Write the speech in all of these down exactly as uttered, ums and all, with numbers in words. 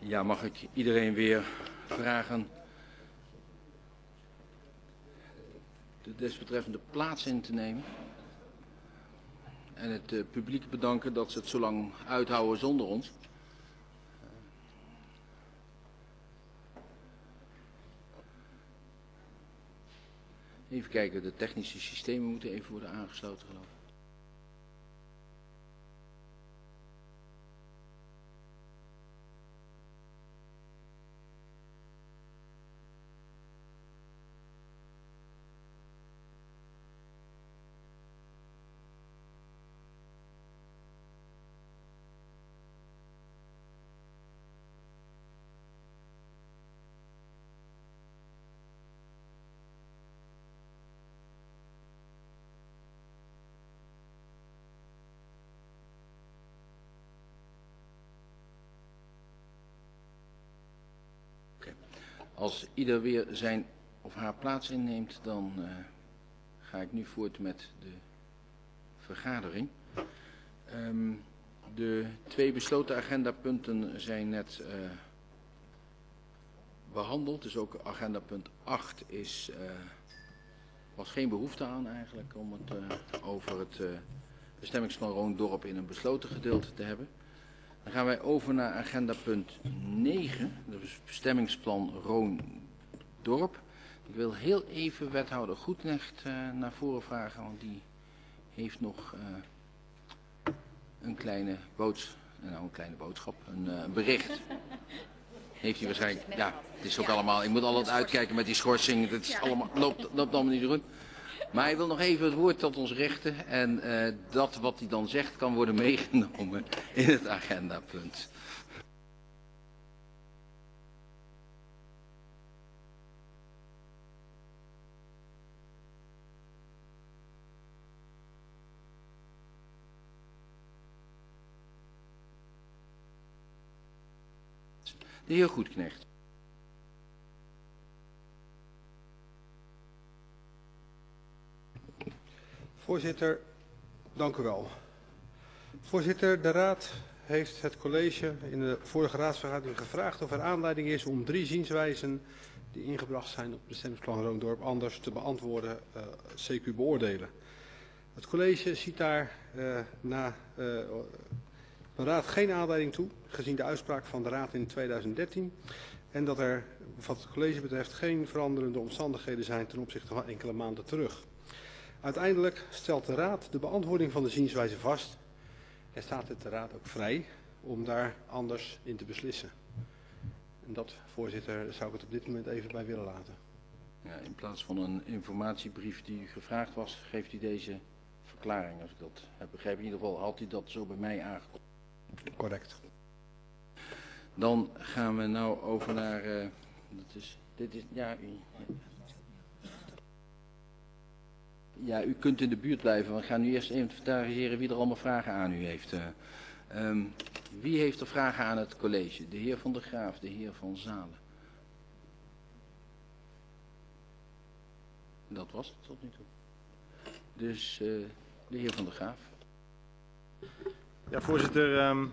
Ja, mag ik iedereen weer vragen de desbetreffende plaats in te nemen. En het uh, publiek bedanken dat ze het zo lang uithouden zonder ons. Even kijken, de technische systemen moeten even worden aangesloten, geloof ik. Als ieder weer zijn of haar plaats inneemt, dan uh, ga ik nu voort met de vergadering. Um, de twee besloten agendapunten zijn net uh, behandeld. Dus ook agendapunt acht is, uh, was geen behoefte aan eigenlijk om het uh, over het uh, bestemmingsplan Roondorp in een besloten gedeelte te hebben. Dan gaan wij over naar agenda punt negen, dat is bestemmingsplan Roondorp. Ik wil heel even wethouder Goedknecht uh, naar voren vragen, want die heeft nog uh, een kleine boods, nou een kleine boodschap, een uh, bericht. Heeft hij waarschijnlijk, ja, het is ook allemaal, ik moet altijd uitkijken met die schorsing, het is allemaal, loopt, loopt allemaal niet zo goed. Maar hij wil nog even het woord tot ons richten en uh, dat wat hij dan zegt kan worden meegenomen in het agendapunt. De heer Goedknecht. Voorzitter, dank u wel. Voorzitter, de Raad heeft het college in de vorige raadsvergadering gevraagd of er aanleiding is om drie zienswijzen die ingebracht zijn op het bestemmingsplan Roondorp anders te beantwoorden, uh, C Q beoordelen. Het college ziet daar uh, na uh, de Raad geen aanleiding toe, gezien de uitspraak van de Raad in tweeduizend dertien. En dat er wat het college betreft geen veranderende omstandigheden zijn ten opzichte van enkele maanden terug. Uiteindelijk stelt de Raad de beantwoording van de zienswijze vast en staat het de Raad ook vrij om daar anders in te beslissen. En dat, voorzitter, zou ik het op dit moment even bij willen laten. Ja, in plaats van een informatiebrief die u gevraagd was, geeft u deze verklaring. Als ik dat heb begrepen, in ieder geval had u dat zo bij mij aangekondigd. Correct. Dan gaan we nou over naar, uh, dat is, dit is, ja, u, ja, u kunt in de buurt blijven. We gaan nu eerst inventariseren wie er allemaal vragen aan u heeft. Uh, um, wie heeft er vragen aan het college? De heer Van der Graaf, de heer Van Zalen. Dat was het tot nu toe. Dus uh, de heer Van der Graaf. Ja, voorzitter. Um,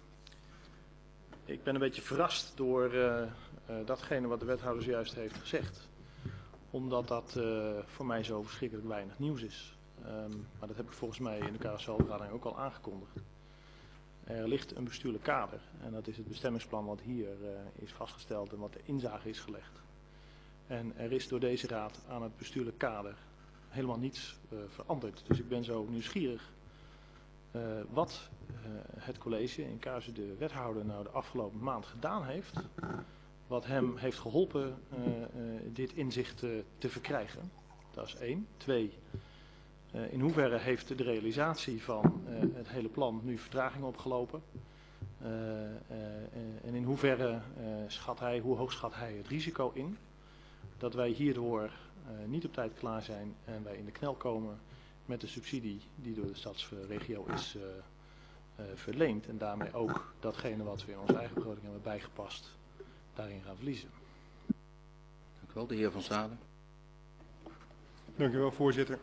ik ben een beetje verrast door uh, uh, datgene wat de wethouder zojuist heeft gezegd. Omdat dat uh, voor mij zo verschrikkelijk weinig nieuws is. Um, maar dat heb ik volgens mij in de carouselvergadering ook al aangekondigd. Er ligt een bestuurlijk kader. En dat is het bestemmingsplan wat hier uh, is vastgesteld en wat de inzage is gelegd. En er is door deze raad aan het bestuurlijk kader helemaal niets uh, veranderd. Dus ik ben zo nieuwsgierig uh, wat uh, het college in casu de wethouder nou de afgelopen maand gedaan heeft. Wat hem heeft geholpen uh, uh, dit inzicht uh, te verkrijgen. Dat is één. Twee. Uh, in hoeverre heeft de realisatie van uh, het hele plan nu vertraging opgelopen? Uh, uh, uh, en in hoeverre uh, schat hij, hoe hoog schat hij het risico in? Dat wij hierdoor uh, niet op tijd klaar zijn en wij in de knel komen met de subsidie die door de stadsregio is uh, uh, verleend. En daarmee ook datgene wat we in onze eigen begroting hebben bijgepast, daarin gaan verliezen. Dank u wel, de heer Van Zalen. Dank u wel, voorzitter.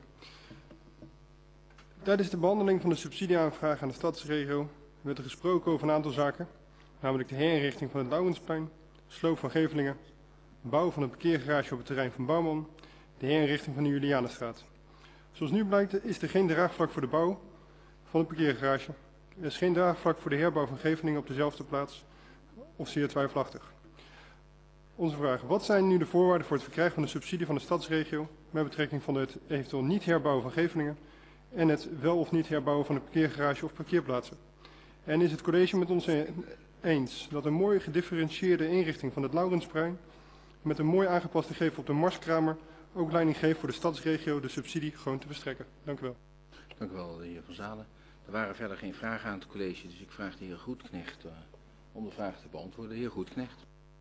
Tijdens de behandeling van de subsidieaanvraag aan de stadsregio werd er gesproken over een aantal zaken, namelijk de herinrichting van het Lauwensplein, sloop van Gevelingen, bouw van een parkeergarage op het terrein van Bouwman, de herinrichting van de Julianenstraat. Zoals nu blijkt is er geen draagvlak voor de bouw van een parkeergarage. Er is geen draagvlak voor de herbouw van Gevelingen op dezelfde plaats, of zeer twijfelachtig. Onze vraag: wat zijn nu de voorwaarden voor het verkrijgen van de subsidie van de stadsregio met betrekking van het eventueel niet herbouwen van Gevelingen en het wel of niet herbouwen van de parkeergarage of parkeerplaatsen? En is het college met ons eens dat een mooi gedifferentieerde inrichting van het Laurensplein met een mooi aangepaste gevel op de Marskramer ook leiding geeft voor de stadsregio de subsidie gewoon te verstrekken? Dank u wel. Dank u wel, de heer Van Zalen. Er waren verder geen vragen aan het college, dus ik vraag de heer Goedknecht uh, om de vraag te beantwoorden. De heer Goedknecht.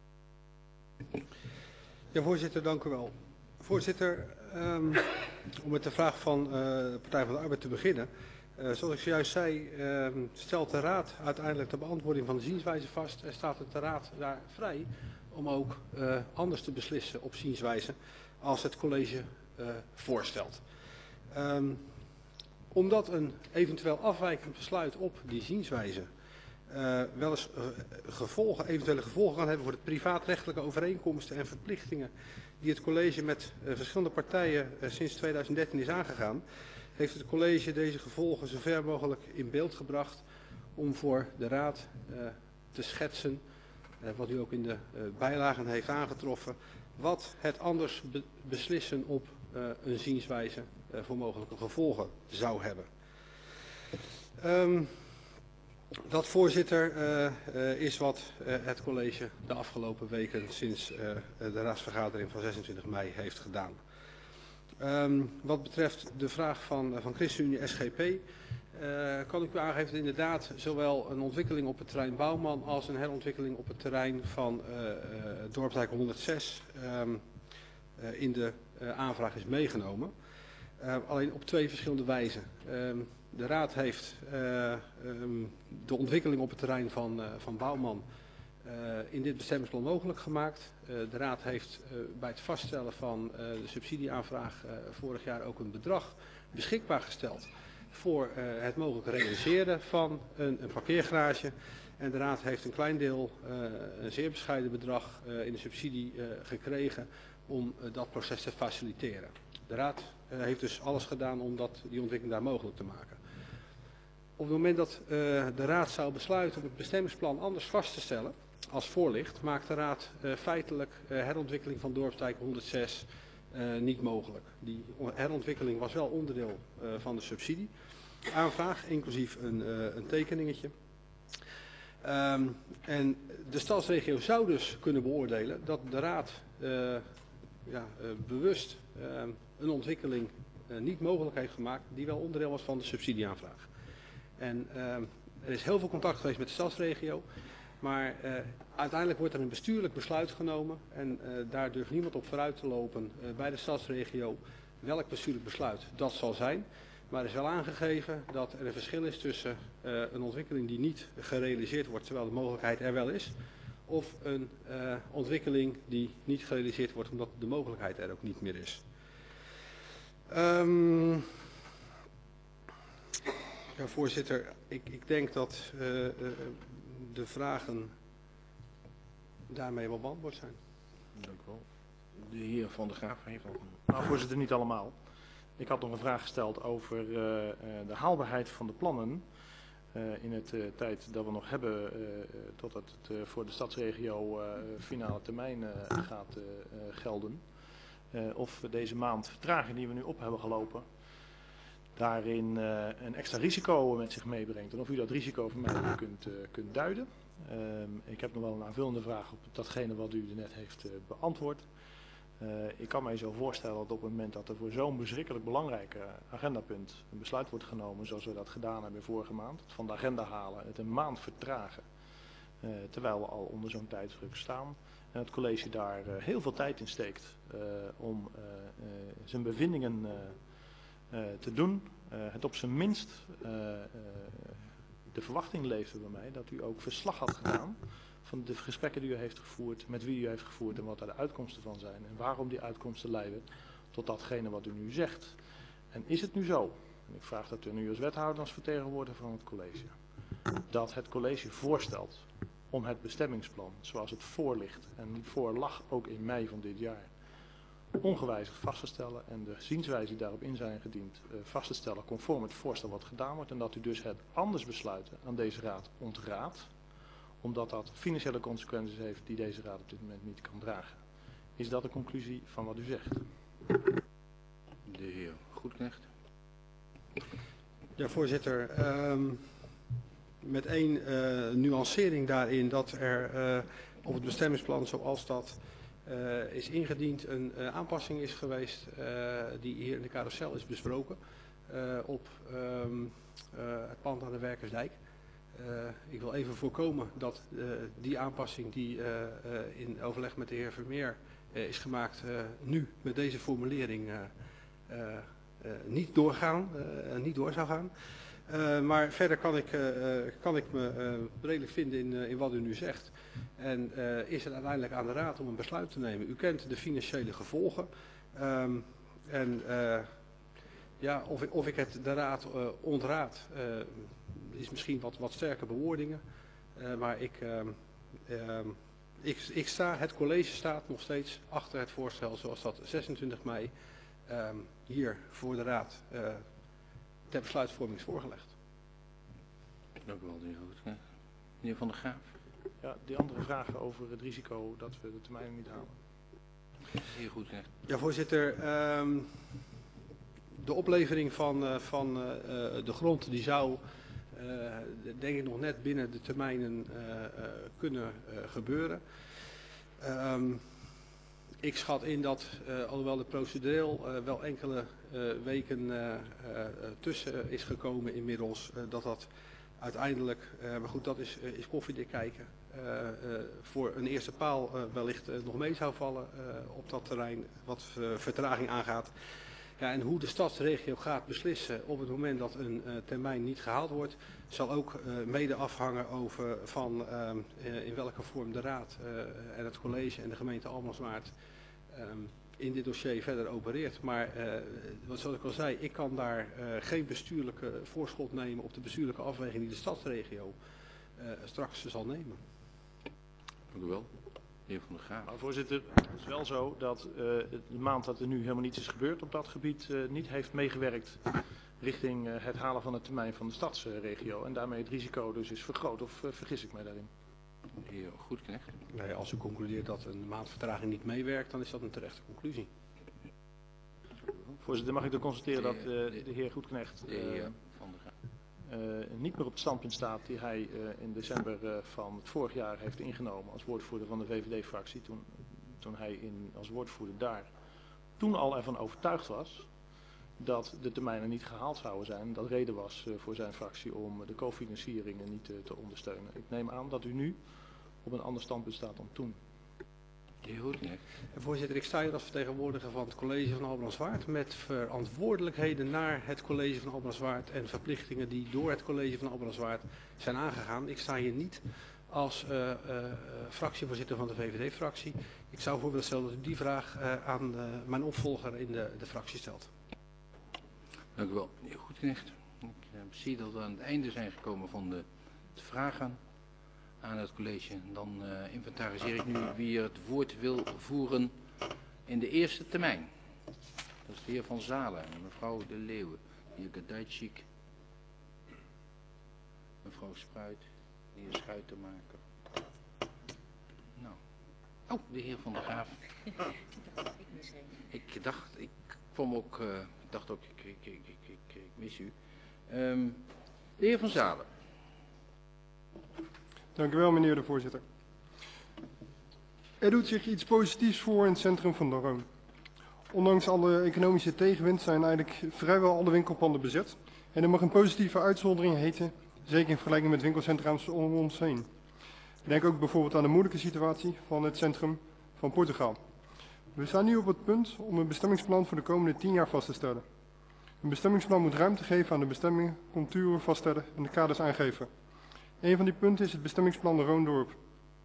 Ja, voorzitter, dank u wel. Voorzitter, um, om met de vraag van uh, de Partij van de Arbeid te beginnen. Uh, zoals ik zojuist zei, uh, stelt de Raad uiteindelijk de beantwoording van de zienswijze vast en staat het de Raad daar vrij om ook uh, anders te beslissen op zienswijze als het college uh, voorstelt. Um, omdat een eventueel afwijkend besluit op die zienswijze uh, wel eens uh, gevolgen, eventuele gevolgen kan hebben voor de privaatrechtelijke overeenkomsten en verplichtingen die het college met uh, verschillende partijen uh, sinds tweeduizend dertien is aangegaan, heeft het college deze gevolgen zo ver mogelijk in beeld gebracht om voor de Raad uh, te schetsen, uh, wat u ook in de uh, bijlagen heeft aangetroffen, wat het anders be beslissen op uh, een zienswijze uh, voor mogelijke gevolgen zou hebben. Um, dat, voorzitter, uh, uh, is wat uh, het college de afgelopen weken sinds uh, de raadsvergadering van zesentwintig mei heeft gedaan. Um, wat betreft de vraag van, uh, van ChristenUnie S G P, uh, kan ik u aangeven dat inderdaad zowel een ontwikkeling op het terrein Bouwman als een herontwikkeling op het terrein van uh, uh, Dorpsdijk honderdzes um, uh, in de uh, aanvraag is meegenomen. Uh, alleen op twee verschillende wijzen. Um, de Raad heeft uh, um, de ontwikkeling op het terrein van, uh, van Bouwman uh, in dit bestemmingsplan mogelijk gemaakt. Uh, de Raad heeft uh, bij het vaststellen van uh, de subsidieaanvraag uh, vorig jaar ook een bedrag beschikbaar gesteld voor uh, het mogelijk realiseren van een, een parkeergarage. En de Raad heeft een klein deel, uh, een zeer bescheiden bedrag uh, in de subsidie uh, gekregen om uh, dat proces te faciliteren. De Raad uh, heeft dus alles gedaan om dat, die ontwikkeling daar mogelijk te maken. Op het moment dat uh, de Raad zou besluiten om het bestemmingsplan anders vast te stellen als voorligt, maakt de Raad uh, feitelijk uh, herontwikkeling van Dorpsdijk honderdzes uh, niet mogelijk. Die herontwikkeling was wel onderdeel uh, van de subsidieaanvraag, inclusief een, uh, een tekeningetje. Um, en de stadsregio zou dus kunnen beoordelen dat de Raad uh, ja, uh, bewust uh, een ontwikkeling uh, niet mogelijk heeft gemaakt die wel onderdeel was van de subsidieaanvraag. En uh, er is heel veel contact geweest met de stadsregio, maar uh, uiteindelijk wordt er een bestuurlijk besluit genomen en uh, daar durft niemand op vooruit te lopen uh, bij de stadsregio welk bestuurlijk besluit dat zal zijn. Maar er is wel aangegeven dat er een verschil is tussen uh, een ontwikkeling die niet gerealiseerd wordt, terwijl de mogelijkheid er wel is, of een uh, ontwikkeling die niet gerealiseerd wordt omdat de mogelijkheid er ook niet meer is. Um, ja, voorzitter, ik, ik denk dat uh, uh, de vragen daarmee wel beantwoord zijn. Dank u wel. De heer Van der Graaf heeft nog een... Nou, voorzitter, niet allemaal. Ik had nog een vraag gesteld over uh, uh, de haalbaarheid van de plannen uh, in het uh, tijd dat we nog hebben uh, totdat het uh, voor de stadsregio uh, finale termijn uh, gaat uh, gelden. Uh, of we deze maand vertraging die we nu op hebben gelopen, daarin uh, een extra risico met zich meebrengt. En of u dat risico voor mij kunt, uh, kunt duiden. Uh, ik heb nog wel een aanvullende vraag op datgene wat u net heeft uh, beantwoord. Uh, ik kan mij zo voorstellen dat op het moment dat er voor zo'n verschrikkelijk belangrijk uh, agendapunt een besluit wordt genomen, zoals we dat gedaan hebben vorige maand, het van de agenda halen, het een maand vertragen, uh, terwijl we al onder zo'n tijdsdruk staan. En het college daar uh, heel veel tijd in steekt uh, om uh, uh, zijn bevindingen uh, uh, te doen. Uh, het op zijn minst, uh, uh, de verwachting leefde bij mij dat u ook verslag had gedaan van de gesprekken die u heeft gevoerd, met wie u heeft gevoerd en wat daar de uitkomsten van zijn. En waarom die uitkomsten leiden tot datgene wat u nu zegt. En is het nu zo, en ik vraag dat u nu als wethouder, als vertegenwoordiger van het college, dat het college voorstelt om het bestemmingsplan zoals het voor ligt en voor lag ook in mei van dit jaar ongewijzigd vast te stellen en de zienswijze die daarop in zijn gediend uh, vast te stellen conform het voorstel wat gedaan wordt en dat u dus het anders besluiten aan deze raad ontraadt, omdat dat financiële consequenties heeft die deze raad op dit moment niet kan dragen. Is dat de conclusie van wat u zegt? De heer Goedknecht. Ja, voorzitter. Um, met één uh, nuancering daarin dat er uh, op het bestemmingsplan zoals dat uh, is ingediend een uh, aanpassing is geweest uh, die hier in de carousel is besproken uh, op um, uh, het pand aan de Werkersdijk. Uh, ik wil even voorkomen dat uh, die aanpassing die uh, uh, in overleg met de heer Vermeer uh, is gemaakt uh, nu met deze formulering uh, uh, uh, niet doorgaan, uh, niet door zou gaan. Uh, maar verder kan ik, uh, kan ik me uh, redelijk vinden in, uh, in wat u nu zegt. En uh, is het uiteindelijk aan de raad om een besluit te nemen. U kent de financiële gevolgen. Um, en uh, ja, of, of ik het de raad uh, ontraad, uh, is misschien wat, wat sterke bewoordingen. Uh, maar ik, uh, uh, ik, ik sta, het college staat nog steeds achter het voorstel zoals dat zesentwintig mei uh, hier voor de raad uh, ter besluitvorming is voorgelegd. Dank u wel, de heer Goedknecht. Meneer Van der Graaf. Ja, die andere vragen over het risico dat we de termijnen niet halen. De heer Goedknecht. Ja, voorzitter. Um, de oplevering van, uh, van uh, de grond die zou, uh, denk ik, nog net binnen de termijnen uh, uh, kunnen uh, gebeuren. Um, ik schat in dat, uh, alhoewel de procedureel uh, wel enkele uh, weken uh, uh, tussen is gekomen inmiddels, uh, dat dat uiteindelijk, uh, maar goed, dat is, uh, is koffiedik kijken, uh, uh, voor een eerste paal uh, wellicht uh, nog mee zou vallen uh, op dat terrein wat uh, vertraging aangaat. Ja, en hoe de stadsregio gaat beslissen op het moment dat een uh, termijn niet gehaald wordt, zal ook uh, mede afhangen over van uh, uh, in welke vorm de raad uh, en het college en de gemeente Almanswaard um, in dit dossier verder opereert. Maar uh, wat zoals ik al zei, ik kan daar uh, geen bestuurlijke voorschot nemen op de bestuurlijke afweging die de stadsregio uh, straks zal nemen. Dank u wel. De heer Van der Graaf. Nou, voorzitter, het is wel zo dat uh, de maand dat er nu helemaal niets is gebeurd op dat gebied uh, niet heeft meegewerkt richting uh, het halen van de termijn van de stadsregio. En daarmee het risico dus is vergroot, of uh, vergis ik mij daarin? De heer Goedknecht. Nee, als u concludeert dat een maand vertraging niet meewerkt, dan is dat een terechte conclusie. Voorzitter, mag ik dan constateren dat uh, de heer Goedknecht De heer uh, Van der Graaf. Uh, niet meer op het standpunt staat die hij uh, in december uh, van het vorig jaar heeft ingenomen als woordvoerder van de V V D-fractie. Toen, toen hij in, als woordvoerder daar toen al ervan overtuigd was dat de termijnen niet gehaald zouden zijn. Dat reden was uh, voor zijn fractie om de cofinancieringen niet uh, te ondersteunen. Ik neem aan dat u nu op een ander standpunt staat dan toen. De heer Goedknecht. Voorzitter, ik sta hier als vertegenwoordiger van het college van Albrandswaard met verantwoordelijkheden naar het college van Albrandswaard en verplichtingen die door het college van Albrandswaard zijn aangegaan. Ik sta hier niet als uh, uh, fractievoorzitter van de V V D-fractie. Ik zou voor willen stellen dat u die vraag uh, aan uh, mijn opvolger in de, de fractie stelt. Dank u wel, meneer Goedknecht. Ik uh, zie dat we aan het einde zijn gekomen van de, de vragen aan het college. Dan uh, inventariseer ik nu wie er het woord wil voeren in de eerste termijn. Dat is de heer Van Zalen, mevrouw De Leeuwen, de heer Gadajcik, mevrouw Spruit, de heer Schuitenmaker. Nou, oh, de heer Van der Graaf. Ik dacht, ik kwam ook, uh, ik dacht ook, ik, ik, ik, ik, ik, ik mis u. Um, de heer Van Zalen. Dank u wel, meneer de voorzitter. Er doet zich iets positiefs voor in het centrum van Daroon. Ondanks alle economische tegenwind zijn eigenlijk vrijwel alle winkelpanden bezet. En er mag een positieve uitzondering heten, zeker in vergelijking met winkelcentrums om ons heen. Denk ook bijvoorbeeld aan de moeilijke situatie van het centrum van Portugal. We staan nu op het punt om een bestemmingsplan voor de komende tien jaar vast te stellen. Een bestemmingsplan moet ruimte geven aan de bestemmingen, contouren vaststellen en de kaders aangeven. Een van die punten is het bestemmingsplan de Roondorp.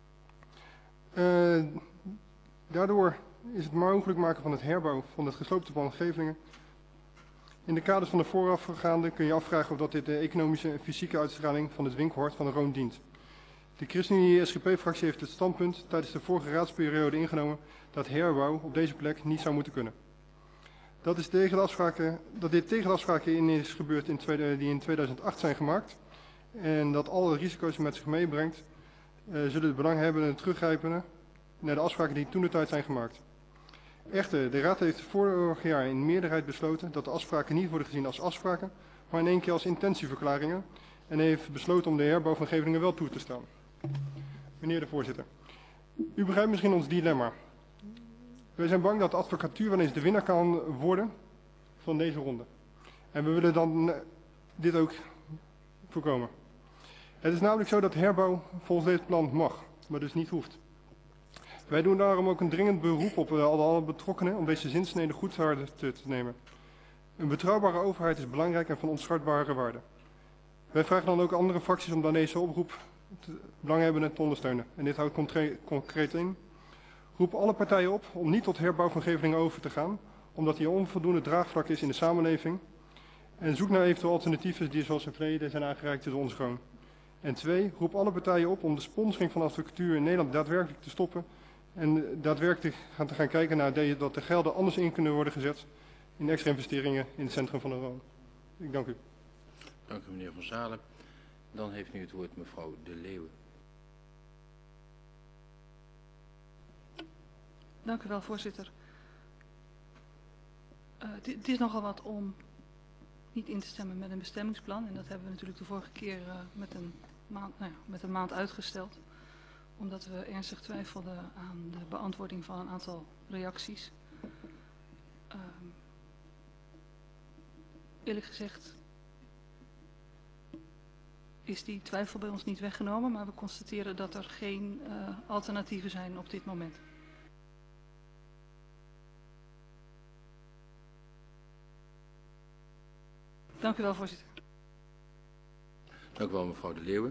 Uh, daardoor is het mogelijk maken van het herbouw van het gesloopte pand Gevelingen. In de kaders van de voorafgaande kun je afvragen of dat dit de economische en fysieke uitstraling van het winkelhart van de Roon dient. De ChristenUnie S G P-fractie heeft het standpunt tijdens de vorige raadsperiode ingenomen dat herbouw op deze plek niet zou moeten kunnen. Dat, is tegen de afspraken, dat dit tegen de afspraken in is gebeurd in tweede, die in tweeduizend acht zijn gemaakt en dat alle risico's met zich meebrengt, uh, zullen de belanghebbenden teruggrijpen naar de afspraken die toen de tijd zijn gemaakt. Echter, de Raad heeft vorig jaar in meerderheid besloten dat de afspraken niet worden gezien als afspraken, maar in één keer als intentieverklaringen en heeft besloten om de herbouw van Gevelingen wel toe te staan. Meneer de voorzitter, u begrijpt misschien ons dilemma. Wij zijn bang dat de advocatuur wel eens de winnaar kan worden van deze ronde. En we willen dan dit ook voorkomen. Het is namelijk zo dat herbouw volgens dit plan mag, maar dus niet hoeft. Wij doen daarom ook een dringend beroep op alle betrokkenen om deze zinsnede goed te harte te nemen. Een betrouwbare overheid is belangrijk en van onschatbare waarde. Wij vragen dan ook andere fracties om dan deze oproep te, belanghebbenden te ondersteunen. En dit houdt concreet, concreet in. Roep alle partijen op om niet tot herbouw van Gevelingen over te gaan, omdat hier onvoldoende draagvlak is in de samenleving. En zoek naar eventueel alternatieven die zoals in het verleden zijn aangereikt door ons gewoon. En twee, roep alle partijen op om de sponsoring van advocatuur in Nederland daadwerkelijk te stoppen. En daadwerkelijk gaan te gaan kijken naar de, dat de gelden anders in kunnen worden gezet in extra investeringen in het centrum van de woon. Ik dank u. Dank u meneer Van Zalen. Dan heeft nu het woord mevrouw De Leeuwen. Dank u wel, voorzitter. Uh, het is nogal wat om niet in te stemmen met een bestemmingsplan. En dat hebben we natuurlijk de vorige keer uh, met, een maand, nou ja, met een maand uitgesteld. Omdat we ernstig twijfelden aan de beantwoording van een aantal reacties. Uh, eerlijk gezegd is die twijfel bij ons niet weggenomen, maar we constateren dat er geen uh, alternatieven zijn op dit moment. Dank u wel, voorzitter. Dank u wel, mevrouw De Leeuwen.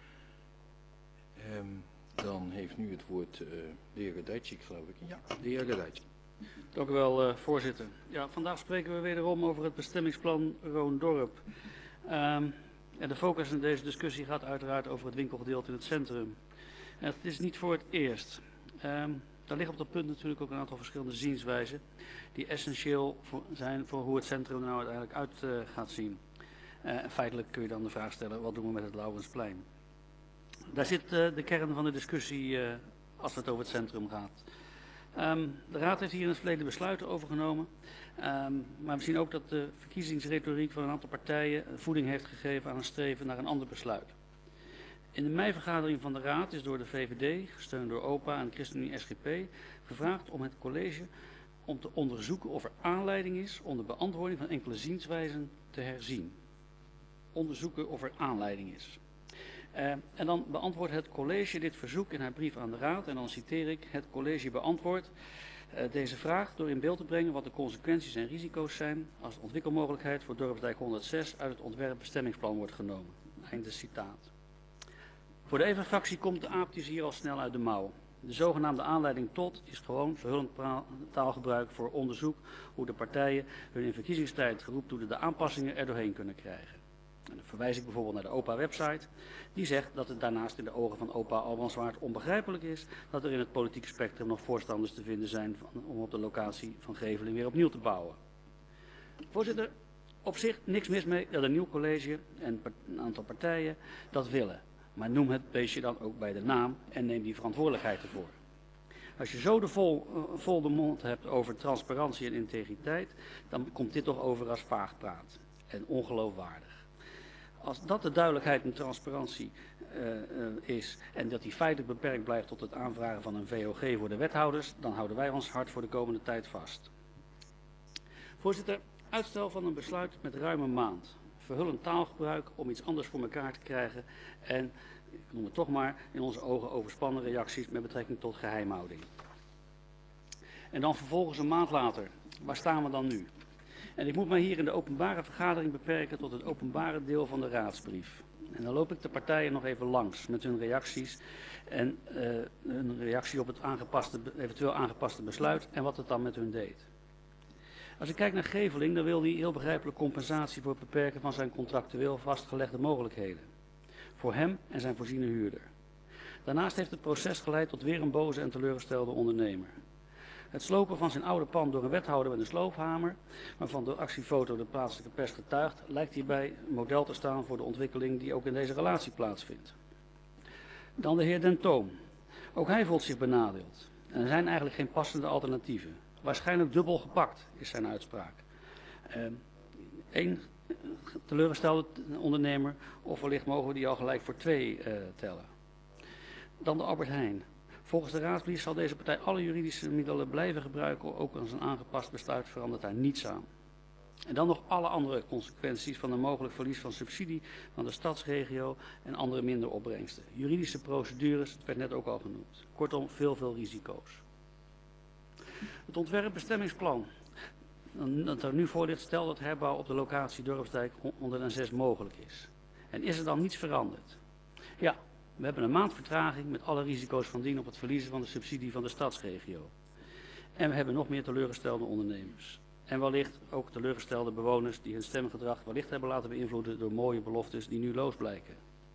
Um, dan heeft nu het woord uh, de heer Gadajcik, geloof ik. Ja, de heer Gadajcik. Dank u wel, uh, voorzitter. Ja, vandaag spreken we wederom over het bestemmingsplan Roondorp. Um, en de focus in deze discussie gaat uiteraard over het winkelgedeelte in het centrum. En het is niet voor het eerst. Um, Daar liggen op dat punt natuurlijk ook een aantal verschillende zienswijzen die essentieel voor zijn voor hoe het centrum er nou uiteindelijk uit uh, gaat zien. Uh, feitelijk kun je dan de vraag stellen, wat doen we met het Lauwensplein? Daar zit uh, de kern van de discussie uh, als het over het centrum gaat. Um, de Raad heeft hier in het verleden besluiten over genomen. Um, maar we zien ook dat de verkiezingsretoriek van een aantal partijen voeding heeft gegeven aan een streven naar een ander besluit. In de meivergadering van de Raad is door de V V D, gesteund door O P A en ChristenUnie S G P, gevraagd om het college om te onderzoeken of er aanleiding is om de beantwoording van enkele zienswijzen te herzien. Onderzoeken of er aanleiding is. Uh, en dan beantwoordt het college dit verzoek in haar brief aan de Raad. En dan citeer ik: het college beantwoordt uh, deze vraag door in beeld te brengen wat de consequenties en risico's zijn als de ontwikkelmogelijkheid voor Dorpsdijk honderdzes uit het ontwerpbestemmingsplan wordt genomen. Einde citaat. Voor de E V A-fractie komt de aapjes hier al snel uit de mouw. De zogenaamde aanleiding tot is gewoon verhullend taalgebruik voor onderzoek hoe de partijen hun in verkiezingstijd geroeptoede aanpassingen er doorheen kunnen krijgen. En dan verwijs ik bijvoorbeeld naar de O P A-website, die zegt dat het daarnaast in de ogen van O P A al zwaar onbegrijpelijk is dat er in het politieke spectrum nog voorstanders te vinden zijn van, om op de locatie van Geveling weer opnieuw te bouwen. Voorzitter, op zich niks mis mee dat een nieuw college en een aantal partijen dat willen. Maar noem het beestje dan ook bij de naam en neem die verantwoordelijkheid ervoor. Als je zo de vol, uh, vol de mond hebt over transparantie en integriteit, dan komt dit toch over als vaagpraat en ongeloofwaardig. Als dat de duidelijkheid en transparantie uh, uh, is en dat die feitelijk beperkt blijft tot het aanvragen van een V O G voor de wethouders, dan houden wij ons hart voor de komende tijd vast. Voorzitter, uitstel van een besluit met ruim een maand. Verhullend taalgebruik om iets anders voor elkaar te krijgen en, ik noem het toch maar, in onze ogen overspannen reacties met betrekking tot geheimhouding. En dan vervolgens een maand later, waar staan we dan nu? En ik moet mij hier in de openbare vergadering beperken tot het openbare deel van de raadsbrief. En dan loop ik de partijen nog even langs met hun reacties en uh, hun reactie op het aangepaste, eventueel aangepaste besluit en wat het dan met hun deed. Als ik kijk naar Geveling, dan wil hij heel begrijpelijk compensatie voor het beperken van zijn contractueel vastgelegde mogelijkheden. Voor hem en zijn voorziene huurder. Daarnaast heeft het proces geleid tot weer een boze en teleurgestelde ondernemer. Het slopen van zijn oude pand door een wethouder met een sloophamer, waarvan de actiefoto de plaatselijke pers getuigt, lijkt hierbij een model te staan voor de ontwikkeling die ook in deze relatie plaatsvindt. Dan de heer Den Toom. Ook hij voelt zich benadeeld. En er zijn eigenlijk geen passende alternatieven. Waarschijnlijk dubbel gepakt, is zijn uitspraak. Eén uh, teleurgestelde ondernemer, of wellicht mogen we die al gelijk voor twee uh, tellen. Dan de Albert Heijn. Volgens de raadsbrief zal deze partij alle juridische middelen blijven gebruiken, ook als een aangepast besluit verandert daar niets aan. En dan nog alle andere consequenties van een mogelijk verlies van subsidie van de stadsregio en andere minder opbrengsten. Juridische procedures, het werd net ook al genoemd. Kortom, veel, veel risico's. Het ontwerpbestemmingsplan dat er nu voor ligt, stelt dat herbouw op de locatie Dorpsdijk honderdzes mogelijk is. En is er dan niets veranderd? Ja, we hebben een maand vertraging met alle risico's van dien op het verliezen van de subsidie van de stadsregio. En we hebben nog meer teleurgestelde ondernemers. En wellicht ook teleurgestelde bewoners die hun stemgedrag wellicht hebben laten beïnvloeden door mooie beloftes die nu loos blijken.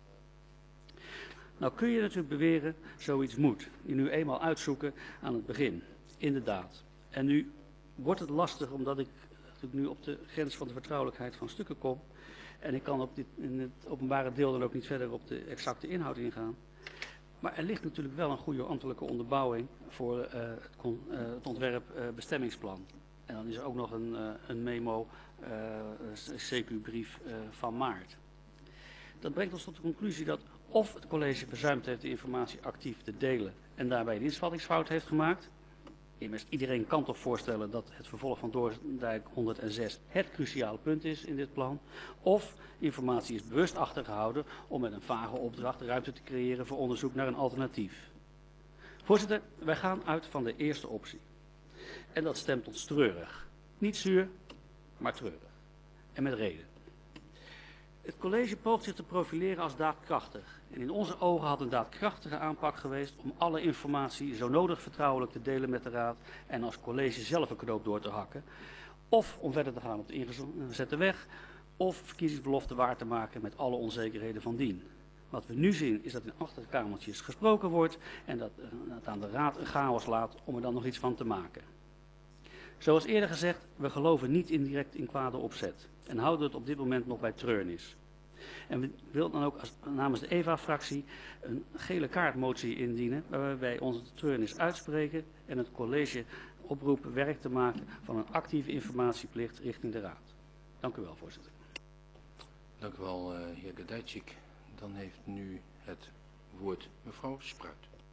Nou kun je natuurlijk beweren, zoiets moet je nu eenmaal uitzoeken aan het begin. Inderdaad. En nu wordt het lastig omdat ik nu op de grens van de vertrouwelijkheid van stukken kom. En ik kan op dit, in het openbare deel dan ook niet verder op de exacte inhoud ingaan. Maar er ligt natuurlijk wel een goede ambtelijke onderbouwing voor uh, het, con, uh, het ontwerp uh, bestemmingsplan. En dan is er ook nog een, uh, een memo, uh, C Q-brief uh, van maart. Dat brengt ons tot de conclusie dat of het college verzuimd heeft de informatie actief te delen en daarbij een inschattingsfout heeft gemaakt. Immers, iedereen kan toch voorstellen dat het vervolg van Dorpsdijk honderdzes het cruciale punt is in dit plan. Of informatie is bewust achtergehouden om met een vage opdracht ruimte te creëren voor onderzoek naar een alternatief. Voorzitter, wij gaan uit van de eerste optie. En dat stemt ons treurig. Niet zuur, maar treurig. En met reden. Het college poogt zich te profileren als daadkrachtig. En in onze ogen had een daadkrachtige aanpak geweest om alle informatie zo nodig vertrouwelijk te delen met de raad en als college zelf een knoop door te hakken. Of om verder te gaan op de ingezette weg, of verkiezingsbeloften waar te maken met alle onzekerheden van dien. Wat we nu zien is dat in achterkamertjes gesproken wordt en dat het aan de raad een chaos laat om er dan nog iets van te maken. Zoals eerder gezegd, we geloven niet indirect in kwade opzet en houden het op dit moment nog bij treurnis. En we willen dan ook als, namens de E V A-fractie een gele kaartmotie indienen waarbij wij onze treurnis uitspreken en het college oproepen werk te maken van een actieve informatieplicht richting de raad. Dank u wel, voorzitter. Dank u wel, uh, heer Gadajcik. Dan heeft nu het woord mevrouw Spruit.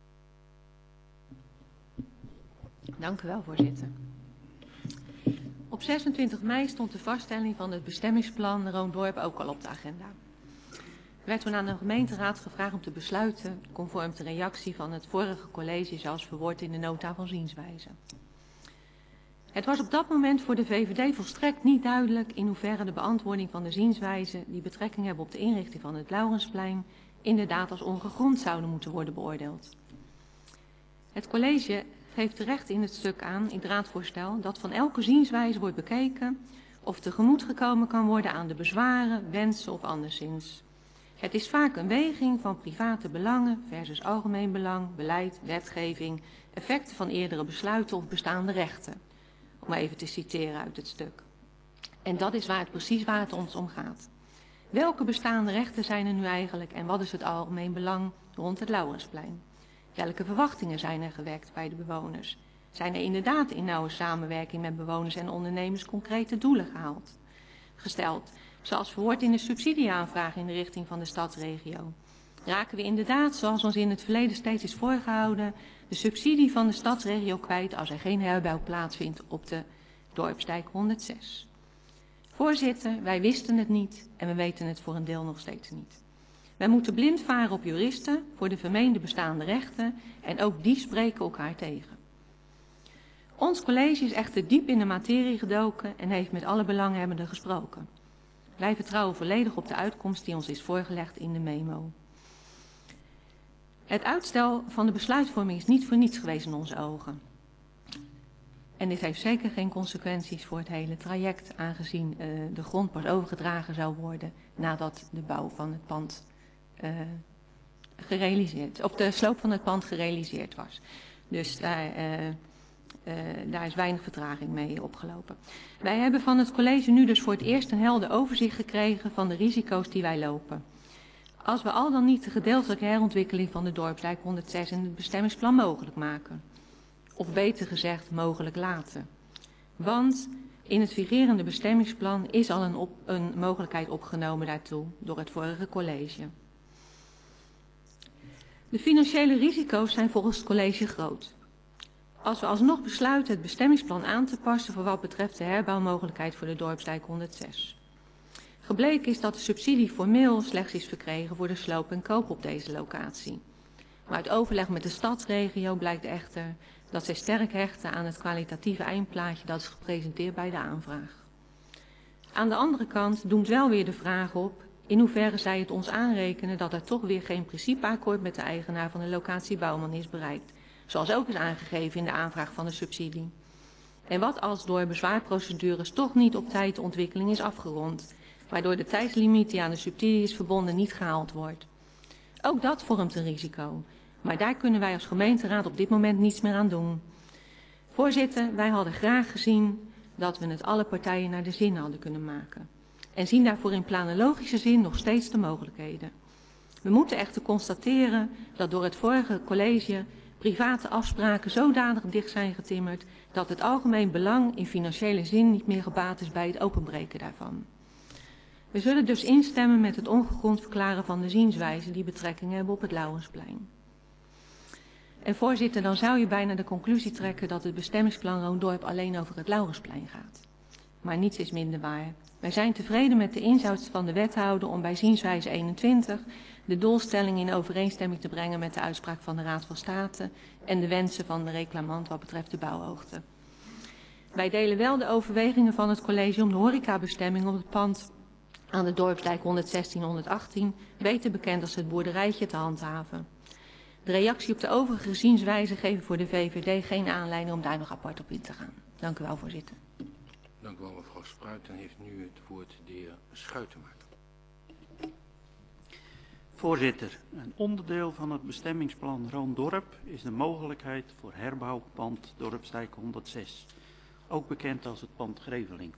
Dank u wel, voorzitter. Op zesentwintig mei stond de vaststelling van het bestemmingsplan Roondorp ook al op de agenda. Er werd toen aan de gemeenteraad gevraagd om te besluiten conform de reactie van het vorige college zoals verwoord in de nota van zienswijze. Het was op dat moment voor de V V D volstrekt niet duidelijk in hoeverre de beantwoording van de zienswijze die betrekking hebben op de inrichting van het Laurensplein inderdaad als ongegrond zouden moeten worden beoordeeld. Het college geeft terecht in het stuk aan, in het raadvoorstel, dat van elke zienswijze wordt bekeken of tegemoet gekomen kan worden aan de bezwaren, wensen of anderszins. Het is vaak een weging van private belangen versus algemeen belang, beleid, wetgeving, effecten van eerdere besluiten of bestaande rechten. Om even te citeren uit het stuk. En dat is waar het precies waar het ons om gaat. Welke bestaande rechten zijn er nu eigenlijk en wat is het algemeen belang rond het Laurensplein? Welke verwachtingen zijn er gewekt bij de bewoners? Zijn er inderdaad in nauwe samenwerking met bewoners en ondernemers concrete doelen gehaald? Gesteld, zoals verwoord in de subsidieaanvraag in de richting van de stadsregio. Raken we inderdaad, zoals ons in het verleden steeds is voorgehouden, de subsidie van de stadsregio kwijt als er geen herbouw plaatsvindt op de Dorpsdijk honderdzes. Voorzitter, wij wisten het niet en we weten het voor een deel nog steeds niet. Wij moeten blind varen op juristen voor de vermeende bestaande rechten en ook die spreken elkaar tegen. Ons college is echter diep in de materie gedoken en heeft met alle belanghebbenden gesproken. Wij vertrouwen volledig op de uitkomst die ons is voorgelegd in de memo. Het uitstel van de besluitvorming is niet voor niets geweest in onze ogen. En dit heeft zeker geen consequenties voor het hele traject, aangezien uh, de grond pas overgedragen zou worden nadat de bouw van het pand uh, gerealiseerd, of de sloop van het pand gerealiseerd was. Dus daar, uh, uh, daar is weinig vertraging mee opgelopen. Wij hebben van het college nu dus voor het eerst een helder overzicht gekregen van de risico's die wij lopen. Als we al dan niet de gedeeltelijke herontwikkeling van de dorpsdijk honderdzes in het bestemmingsplan mogelijk maken. Of beter gezegd, mogelijk laten. Want in het vigerende bestemmingsplan is al een, op, een mogelijkheid opgenomen daartoe door het vorige college. De financiële risico's zijn volgens het college groot. Als we alsnog besluiten het bestemmingsplan aan te passen voor wat betreft de herbouwmogelijkheid voor de dorpsdijk honderdzes. Gebleken is dat de subsidie formeel slechts is verkregen voor de sloop en koop op deze locatie. Maar uit overleg met de stadsregio blijkt echter dat zij sterk hechten aan het kwalitatieve eindplaatje dat is gepresenteerd bij de aanvraag. Aan de andere kant doemt wel weer de vraag op in hoeverre zij het ons aanrekenen dat er toch weer geen principeakkoord met de eigenaar van de locatie Bouwman is bereikt, zoals ook is aangegeven in de aanvraag van de subsidie. En wat als door bezwaarprocedures toch niet op tijd de ontwikkeling is afgerond, waardoor de tijdslimiet die aan de subsidie is verbonden niet gehaald wordt. Ook dat vormt een risico, maar daar kunnen wij als gemeenteraad op dit moment niets meer aan doen. Voorzitter, wij hadden graag gezien dat we het alle partijen naar de zin hadden kunnen maken. En zien daarvoor in planologische zin nog steeds de mogelijkheden. We moeten echter constateren dat door het vorige college private afspraken zodanig dicht zijn getimmerd dat het algemeen belang in financiële zin niet meer gebaat is bij het openbreken daarvan. We zullen dus instemmen met het ongegrond verklaren van de zienswijze die betrekking hebben op het Lauwensplein. En voorzitter, dan zou je bijna de conclusie trekken dat het bestemmingsplan Roondorp alleen over het Lauwensplein gaat. Maar niets is minder waar. Wij zijn tevreden met de inhoud van de wethouder om bij zienswijze eenentwintig de doelstelling in overeenstemming te brengen met de uitspraak van de Raad van State en de wensen van de reclamant wat betreft de bouwhoogte. Wij delen wel de overwegingen van het college om de horecabestemming op het pand aan de dorpsdijk honderdzestien honderdachttien, beter bekend als het boerderijtje, te handhaven. De reactie op de overige zienswijze geven voor de V V D geen aanleiding om daar nog apart op in te gaan. Dank u wel, voorzitter. Dank u wel, mevrouw Spruit. Dan heeft nu het woord de heer Schuitenmaker. Voorzitter, een onderdeel van het bestemmingsplan Roondorp is de mogelijkheid voor herbouwpand dorpsdijk honderdzes, ook bekend als het pand Greveling.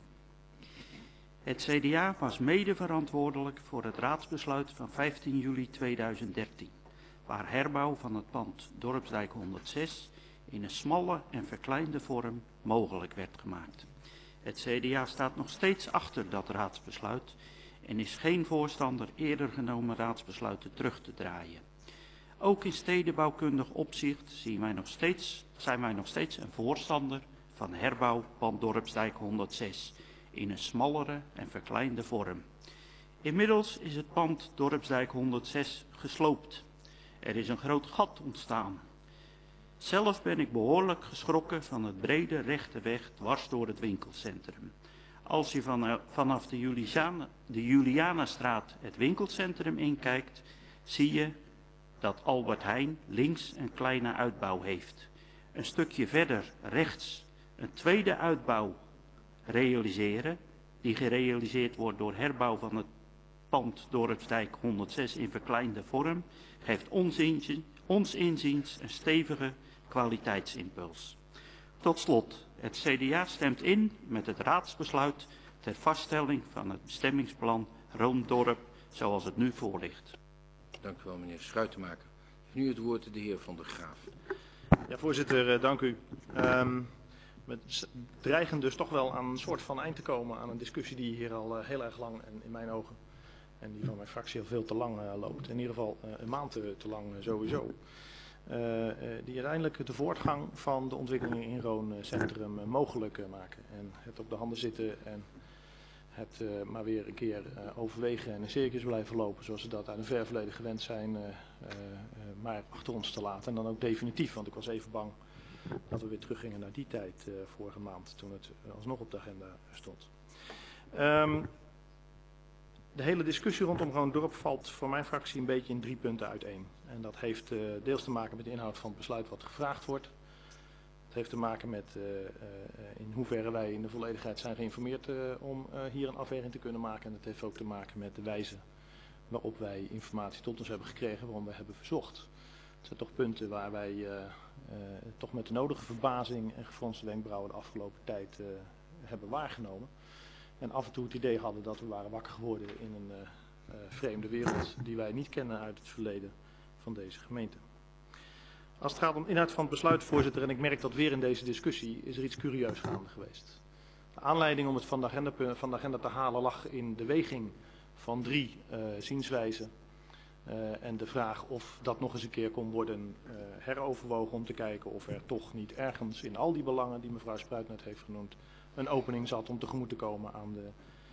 Het C D A was mede verantwoordelijk voor het raadsbesluit van vijftien juli tweeduizend dertien, waar herbouw van het pand dorpsdijk honderdzes in een smalle en verkleinde vorm mogelijk werd gemaakt. Het C D A staat nog steeds achter dat raadsbesluit en is geen voorstander eerder genomen raadsbesluiten terug te draaien. Ook in stedenbouwkundig opzicht zien wij nog steeds, zijn wij nog steeds een voorstander van herbouw pand dorpsdijk honderdzes in een smallere en verkleinde vorm. Inmiddels is het pand dorpsdijk honderdzes gesloopt. Er is een groot gat ontstaan. Zelf ben ik behoorlijk geschrokken van het brede rechte weg dwars door het winkelcentrum. Als je van, vanaf de, Juliana, de Julianastraat het winkelcentrum inkijkt, zie je dat Albert Heijn links een kleine uitbouw heeft. Een stukje verder rechts een tweede uitbouw realiseren, die gerealiseerd wordt door herbouw van het pand dorpsdijk honderdzes in verkleinde vorm, geeft ons inziens, ons inziens een stevige kwaliteitsimpuls. Tot slot, het C D A stemt in met het raadsbesluit ter vaststelling van het bestemmingsplan Roondorp zoals het nu voorligt. Dank u wel, meneer Schuitenmaker. Nu het woord de heer Van der Graaf. Ja, voorzitter, dank u. Um, we dreigen dus toch wel aan een soort van eind te komen aan een discussie die hier al uh, heel erg lang en in mijn ogen en die van mijn fractie al veel te lang uh, loopt. In ieder geval uh, een maand te, te lang uh, sowieso. Uh, uh, die uiteindelijk de voortgang van de ontwikkelingen in Roon Centrum uh, mogelijk uh, maken. En het op de handen zitten en het uh, maar weer een keer uh, overwegen en een circus blijven lopen zoals we dat uit een ver verleden gewend zijn, uh, uh, uh, maar achter ons te laten. En dan ook definitief, want ik was even bang dat we weer teruggingen naar die tijd uh, vorige maand toen het uh, alsnog op de agenda stond. Um, De hele discussie rondom Roondorp valt voor mijn fractie een beetje in drie punten uiteen. En dat heeft uh, deels te maken met de inhoud van het besluit wat gevraagd wordt. Het heeft te maken met uh, uh, in hoeverre wij in de volledigheid zijn geïnformeerd uh, om uh, hier een afweging te kunnen maken. En het heeft ook te maken met de wijze waarop wij informatie tot ons hebben gekregen, waarom we hebben verzocht. Het zijn toch punten waar wij uh, uh, toch met de nodige verbazing en gefronste wenkbrauwen de afgelopen tijd uh, hebben waargenomen. En af en toe het idee hadden dat we waren wakker geworden in een uh, uh, vreemde wereld die wij niet kennen uit het verleden van deze gemeente. Als het gaat om inhoud van het besluit, voorzitter, en ik merk dat weer in deze discussie, is er iets curieus gaande geweest. De aanleiding om het van de agenda, van de agenda te halen lag in de weging van drie uh, zienswijzen. Uh, en de vraag of dat nog eens een keer kon worden uh, heroverwogen om te kijken of er toch niet ergens in al die belangen die mevrouw Spruit net heeft genoemd, een opening zat om tegemoet te komen aan de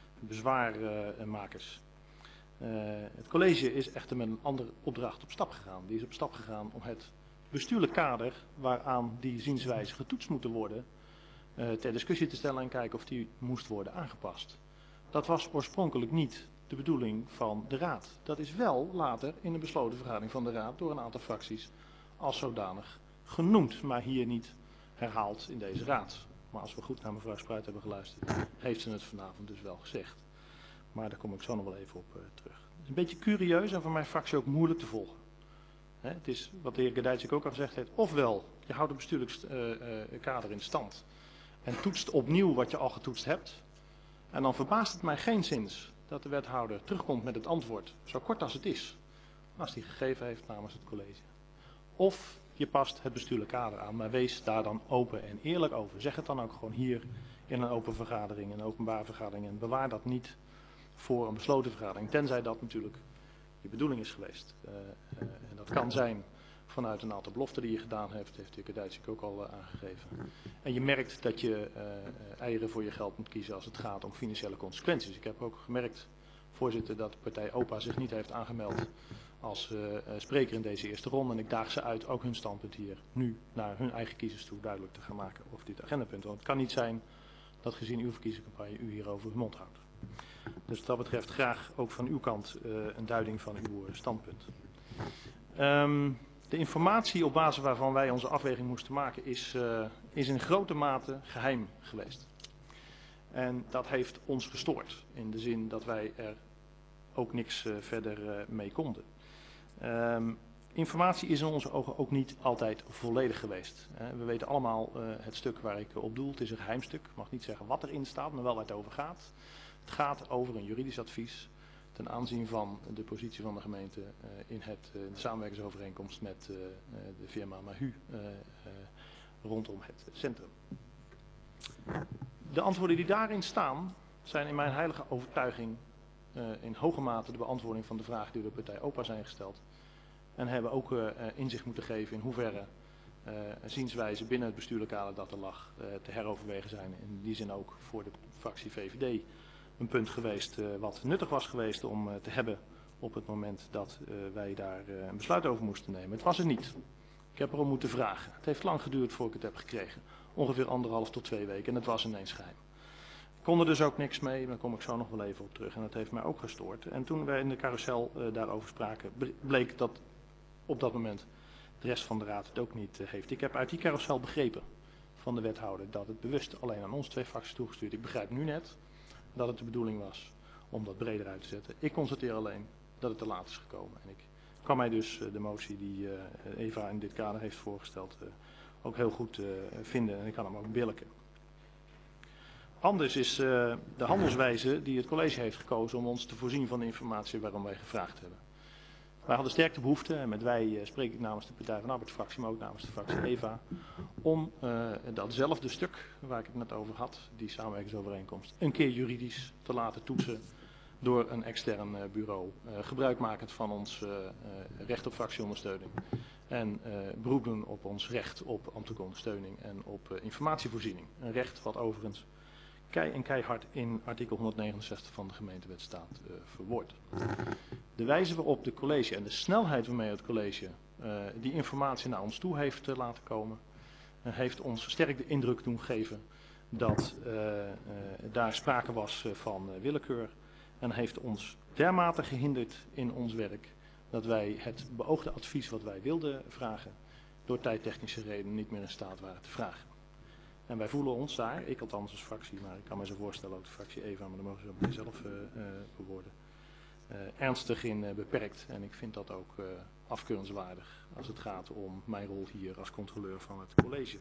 bezwaarmakers. Uh, het college is echter met een andere opdracht op stap gegaan. Die is op stap gegaan om het bestuurlijk kader waaraan die zienswijzen getoetst moeten worden uh, ter discussie te stellen en kijken of die moest worden aangepast. Dat was oorspronkelijk niet de bedoeling van de raad. Dat is wel later in de besloten vergadering van de raad door een aantal fracties als zodanig genoemd, maar hier niet herhaald in deze raad. Maar als we goed naar mevrouw Spruit hebben geluisterd, heeft ze het vanavond dus wel gezegd. Maar daar kom ik zo nog wel even op uh, terug. Het is een beetje curieus en voor mijn fractie ook moeilijk te volgen. He, het is wat de heer Gedijtsik ook al gezegd heeft. Ofwel, je houdt een bestuurlijk uh, uh, kader in stand en toetst opnieuw wat je al getoetst hebt. En dan verbaast het mij geenszins dat de wethouder terugkomt met het antwoord, zo kort als het is, als hij gegeven heeft namens het college. Of je past het bestuurlijk kader aan, maar wees daar dan open en eerlijk over. Zeg het dan ook gewoon hier in een open vergadering, een openbare vergadering, en bewaar dat niet voor een besloten vergadering, tenzij dat natuurlijk je bedoeling is geweest. Uh, uh, en dat kan zijn vanuit een aantal beloften die je gedaan hebt, heeft de heer Gedijtsik ook al uh, aangegeven. En je merkt dat je uh, eieren voor je geld moet kiezen als het gaat om financiële consequenties. Ik heb ook gemerkt, voorzitter, dat de partij O P A zich niet heeft aangemeld als uh, uh, spreker in deze eerste ronde. En ik daag ze uit ook hun standpunt hier nu naar hun eigen kiezers toe duidelijk te gaan maken over dit agendapunt. Want het kan niet zijn dat gezien uw verkiezingscampagne u hierover uw mond houdt. Dus wat dat betreft graag ook van uw kant uh, een duiding van uw standpunt. Um, de informatie op basis waarvan wij onze afweging moesten maken is, uh, is in grote mate geheim geweest. En dat heeft ons gestoord in de zin dat wij er ook niks uh, verder uh, mee konden. Um, informatie is in onze ogen ook niet altijd volledig geweest. Uh, we weten allemaal uh, het stuk waar ik uh, op doel. Het is een geheim stuk. Ik mag niet zeggen wat erin staat, maar wel waar het over gaat. Het gaat over een juridisch advies ten aanzien van de positie van de gemeente uh, in het, uh, de samenwerkingsovereenkomst met uh, de firma Mahu uh, uh, rondom het centrum. De antwoorden die daarin staan zijn in mijn heilige overtuiging uh, in hoge mate de beantwoording van de vragen die door de partij O P A zijn gesteld. En hebben ook uh, inzicht moeten geven in hoeverre uh, zienswijze binnen het bestuurlijk kader dat er lag uh, te heroverwegen zijn. In die zin ook voor de fractie V V D een punt geweest uh, wat nuttig was geweest om uh, te hebben op het moment dat uh, wij daar uh, een besluit over moesten nemen. Het was er niet. Ik heb erom moeten vragen. Het heeft lang geduurd voordat ik het heb gekregen. Ongeveer anderhalf tot twee weken en het was ineens geheim. Ik kon er dus ook niks mee, daar kom ik zo nog wel even op terug. En dat heeft mij ook gestoord. En toen wij in de carousel uh, daarover spraken, bleek dat op dat moment de rest van de raad het ook niet uh, heeft. Ik heb uit die carousel begrepen van de wethouder dat het bewust alleen aan ons twee fracties toegestuurd. Ik begrijp nu net dat het de bedoeling was om dat breder uit te zetten. Ik constateer alleen dat het te laat is gekomen. En ik kan mij dus uh, de motie die uh, Eva in dit kader heeft voorgesteld uh, ook heel goed uh, vinden en ik kan hem ook billijken. Anders is uh, de handelswijze die het college heeft gekozen om ons te voorzien van de informatie waarom wij gevraagd hebben. Wij hadden sterk de behoefte, en met wij uh, spreek ik namens de Partij van de Arbeid-fractie, maar ook namens de fractie Eva, om uh, datzelfde stuk waar ik het net over had, die samenwerkingsovereenkomst, een keer juridisch te laten toetsen door een extern uh, bureau, uh, gebruikmakend van ons uh, uh, recht op fractieondersteuning en uh, beroep doen op ons recht op ambtelijke ondersteuning en op uh, informatievoorziening. Een recht wat overigens kei en keihard in artikel honderdnegenenzestig van de gemeentewet staat uh, verwoord. De wijze waarop de college en de snelheid waarmee het college uh, die informatie naar ons toe heeft uh, laten komen, uh, heeft ons sterk de indruk doen geven dat uh, uh, daar sprake was uh, van uh, willekeur en heeft ons dermate gehinderd in ons werk dat wij het beoogde advies wat wij wilden vragen door tijdtechnische redenen niet meer in staat waren te vragen. En wij voelen ons daar, ik althans als fractie, maar ik kan me zo voorstellen ook de fractie Eva, maar dan mogen ze ook zelf uh, uh, bewoorden, uh, ernstig in uh, beperkt. En ik vind dat ook uh, afkeurenswaardig als het gaat om mijn rol hier als controleur van het college.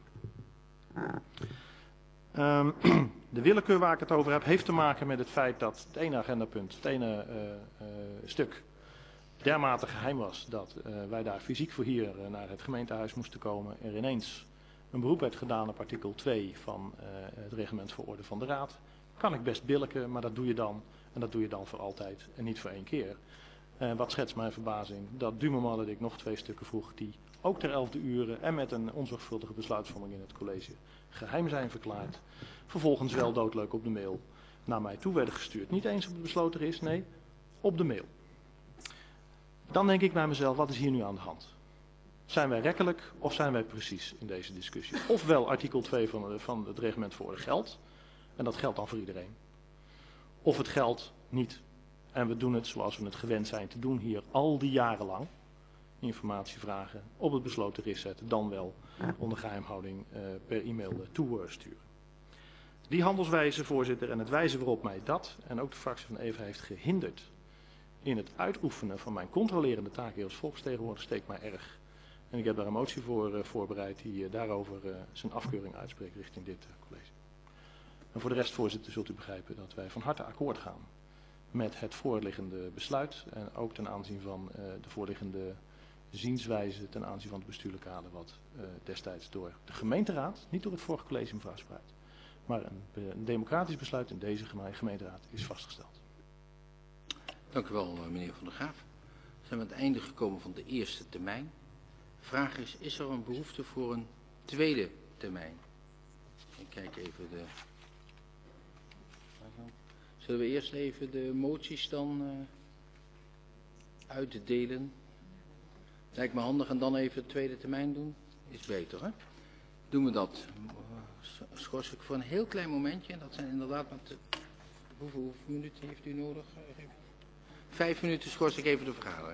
Um, de willekeur waar ik het over heb, heeft te maken met het feit dat het ene agendapunt, het ene uh, uh, stuk, dermate geheim was dat uh, wij daar fysiek voor hier uh, naar het gemeentehuis moesten komen. Er ineens een beroep werd gedaan op artikel twee van uh, het reglement voor orde van de Raad. Kan ik best billijken, maar dat doe je dan. En dat doe je dan voor altijd en niet voor één keer. Uh, wat schetst mijn verbazing dat du moment dat ik nog twee stukken vroeg die ook ter elfde uren en met een onzorgvuldige besluitvorming in het college geheim zijn verklaard. Vervolgens wel doodleuk op de mail naar mij toe werden gestuurd. Niet eens op het besloten is, nee, op de mail. Dan denk ik bij mezelf, wat is hier nu aan de hand? Zijn wij rekkelijk of zijn wij precies in deze discussie? Ofwel artikel twee van, van het reglement voor orde geldt, en dat geldt dan voor iedereen. Of het geldt niet, en we doen het zoals we het gewend zijn te doen hier al die jaren lang. Informatie vragen, op het besloten ris zetten, dan wel onder geheimhouding uh, per e-mail toesturen. Die handelswijze, voorzitter, en het wijze waarop mij dat, en ook de fractie van Eva heeft gehinderd in het uitoefenen van mijn controlerende taak hier als volksvertegenwoordiger, steekt mij erg. En ik heb daar een motie voor uh, voorbereid die uh, daarover uh, zijn afkeuring uitspreekt richting dit uh, college. En voor de rest, voorzitter, zult u begrijpen dat wij van harte akkoord gaan met het voorliggende besluit. En ook ten aanzien van uh, de voorliggende zienswijze ten aanzien van het bestuurlijke kader wat uh, destijds door de gemeenteraad, niet door het vorige college mevrouw Spruit, maar een, een democratisch besluit in deze gemeenteraad is vastgesteld. Dank u wel, meneer Van der Graaf. We zijn aan het einde gekomen van de eerste termijn. De vraag is, is er een behoefte voor een tweede termijn? Ik kijk even de... Zullen we eerst even de moties dan uh, uitdelen? Lijkt me handig en dan even het tweede termijn doen. Is beter, hè? Doen we dat. Schors ik voor een heel klein momentje. En dat zijn inderdaad met... Hoeveel, hoeveel minuten heeft u nodig? Vijf minuten schors ik even de vergadering.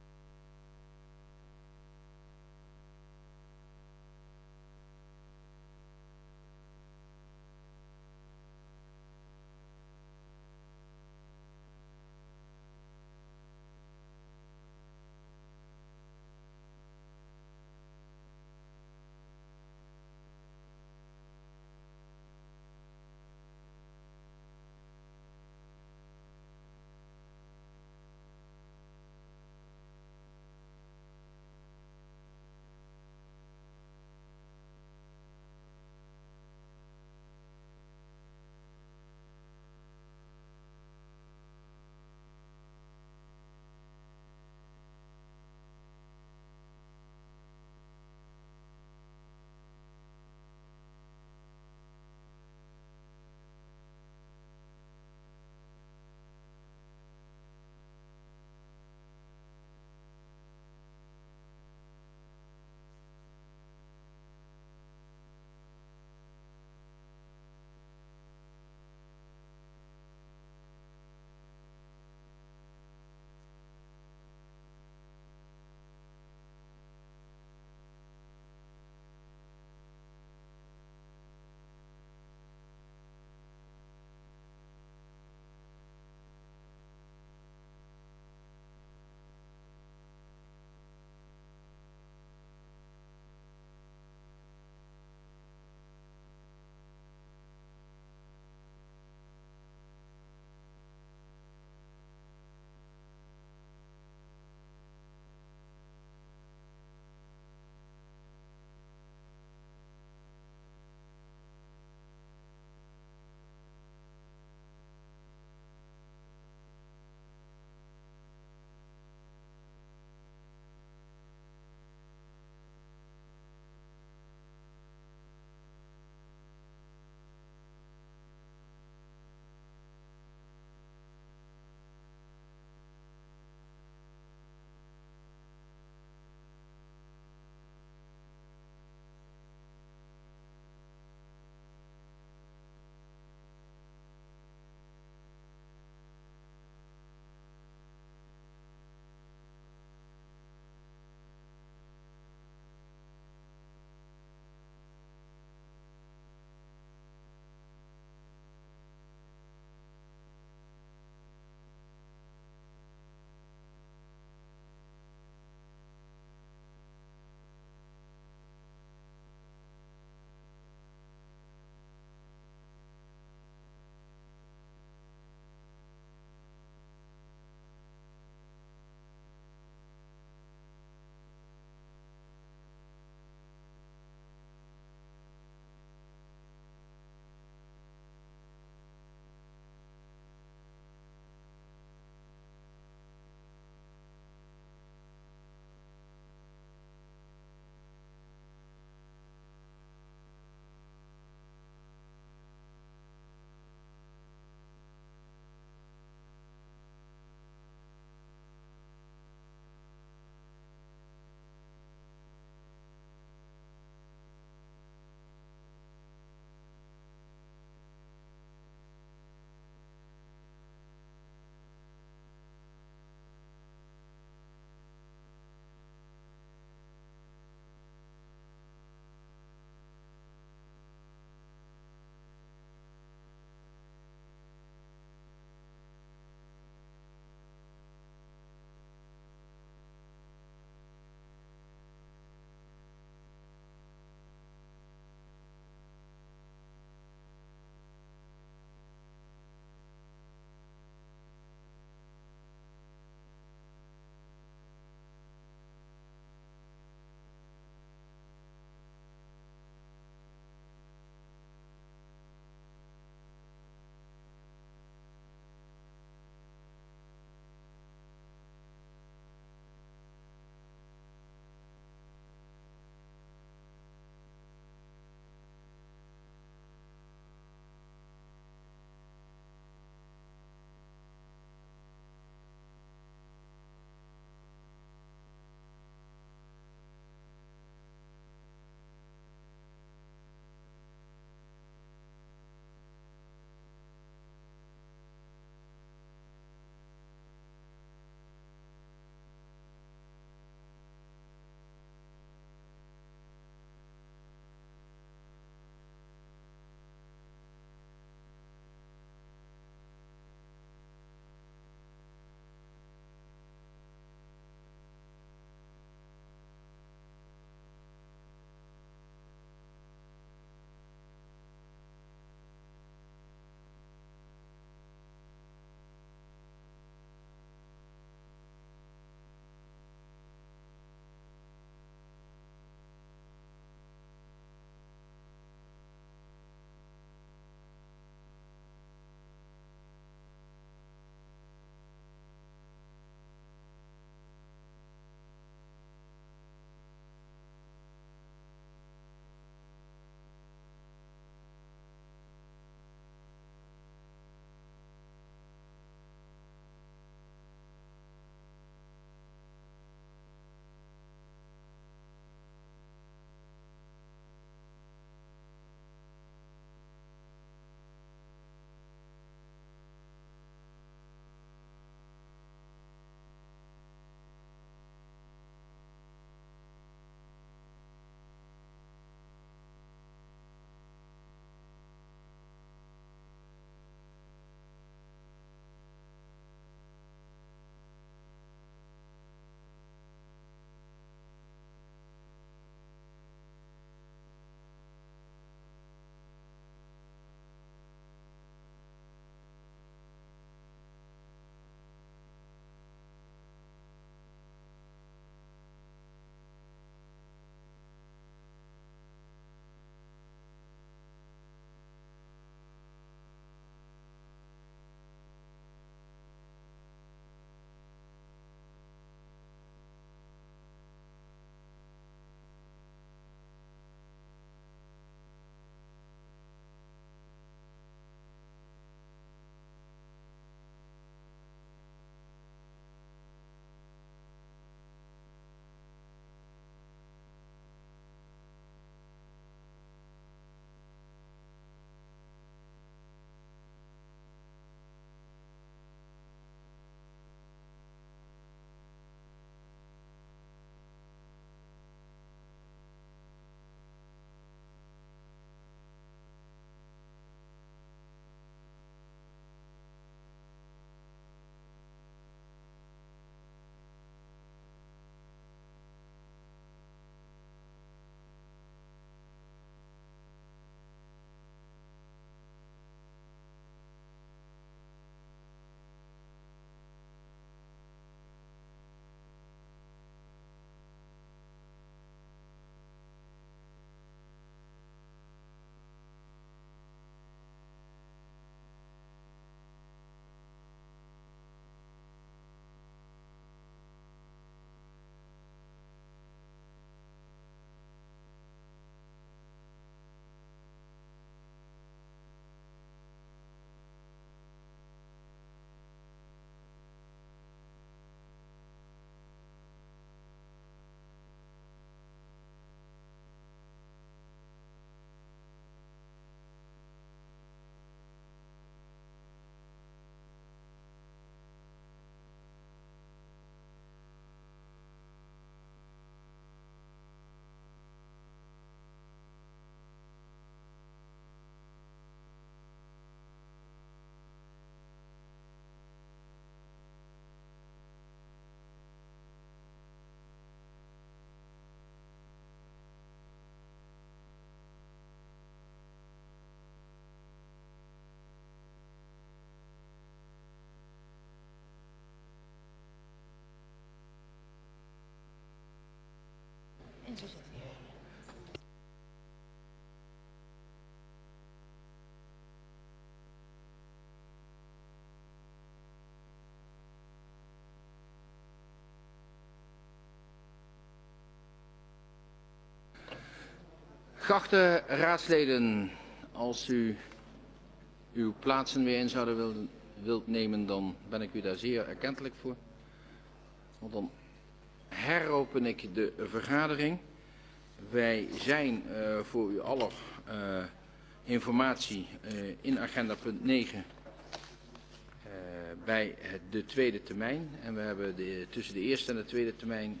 Geachte raadsleden, als u uw plaatsen weer in zouden willen, wilt nemen, dan ben ik u daar zeer erkentelijk voor. Want dan heropen ik de vergadering. Wij zijn uh, voor u aller uh, informatie uh, in agenda punt negen uh, bij het, de tweede termijn. En we hebben de, tussen de eerste en de tweede termijn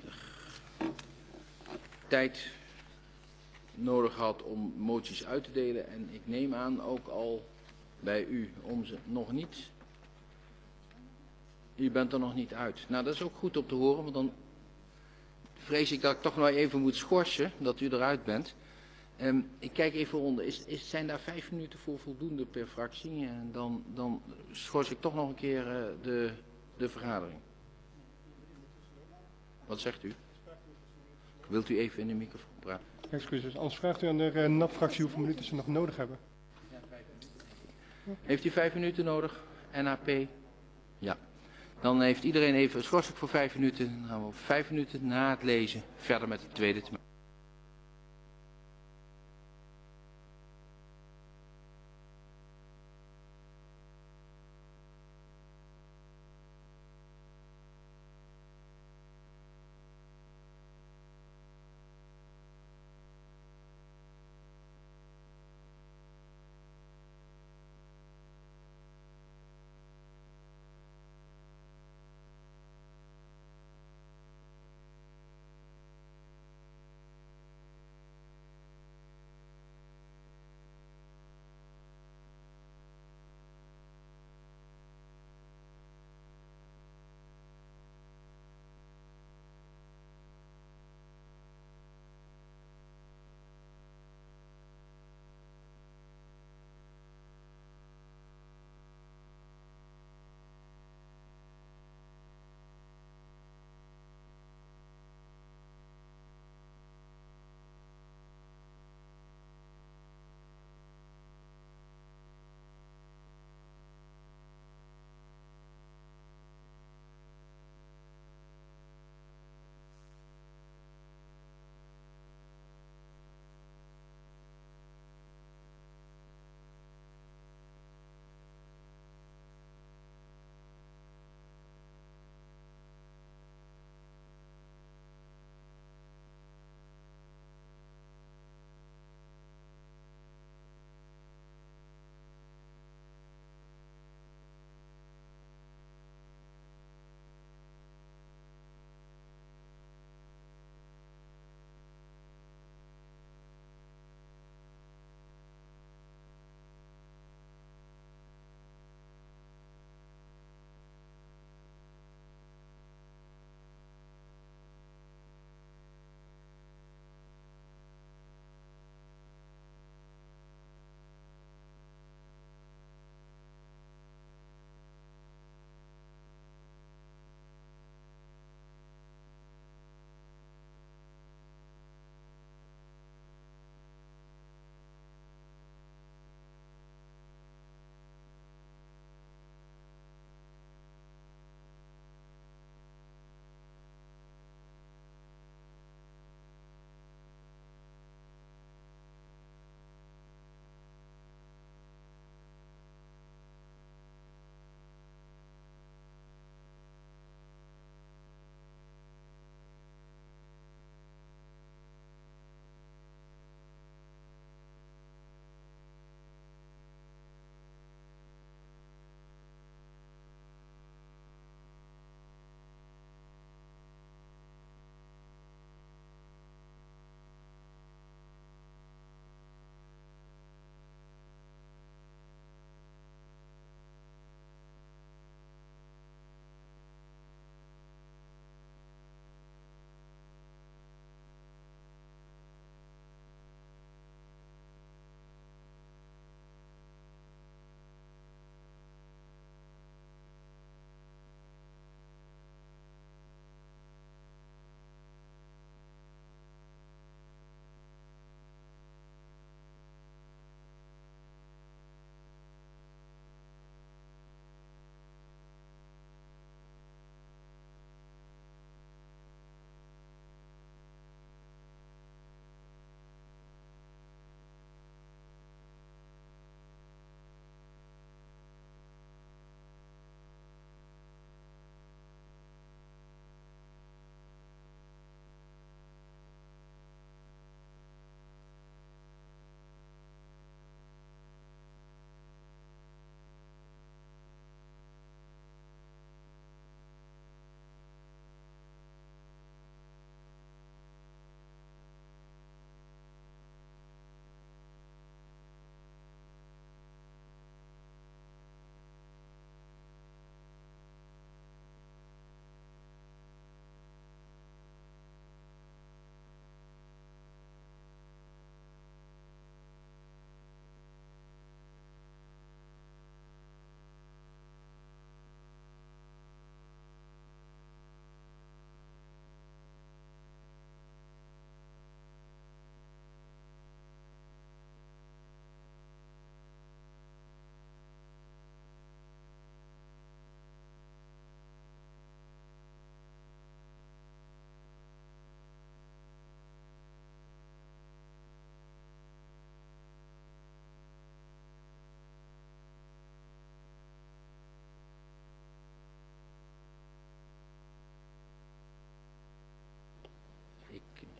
tijd nodig gehad om moties uit te delen. En ik neem aan ook al bij u om ze nog niet. U bent er nog niet uit. Nou, dat is ook goed om te horen, want dan vrees ik dat ik toch nog even moet schorsen dat u eruit bent. Um, ik kijk even rond. Is, is, zijn daar vijf minuten voor voldoende per fractie? En dan, dan schors ik toch nog een keer uh, de, de vergadering. Wat zegt u? Wilt u even in de microfoon praten? Excuses, anders vraagt u aan de uh, N A P-fractie hoeveel minuten ze nog nodig hebben. Heeft u vijf minuten nodig? N A P? Ja. Dan heeft iedereen even, schors ik voor vijf minuten. Dan gaan we op vijf minuten na het lezen verder met de tweede termijn.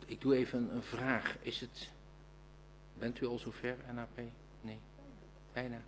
ik doe even een, een vraag. Is het, bent u al zover, N A P? Nee, bijna.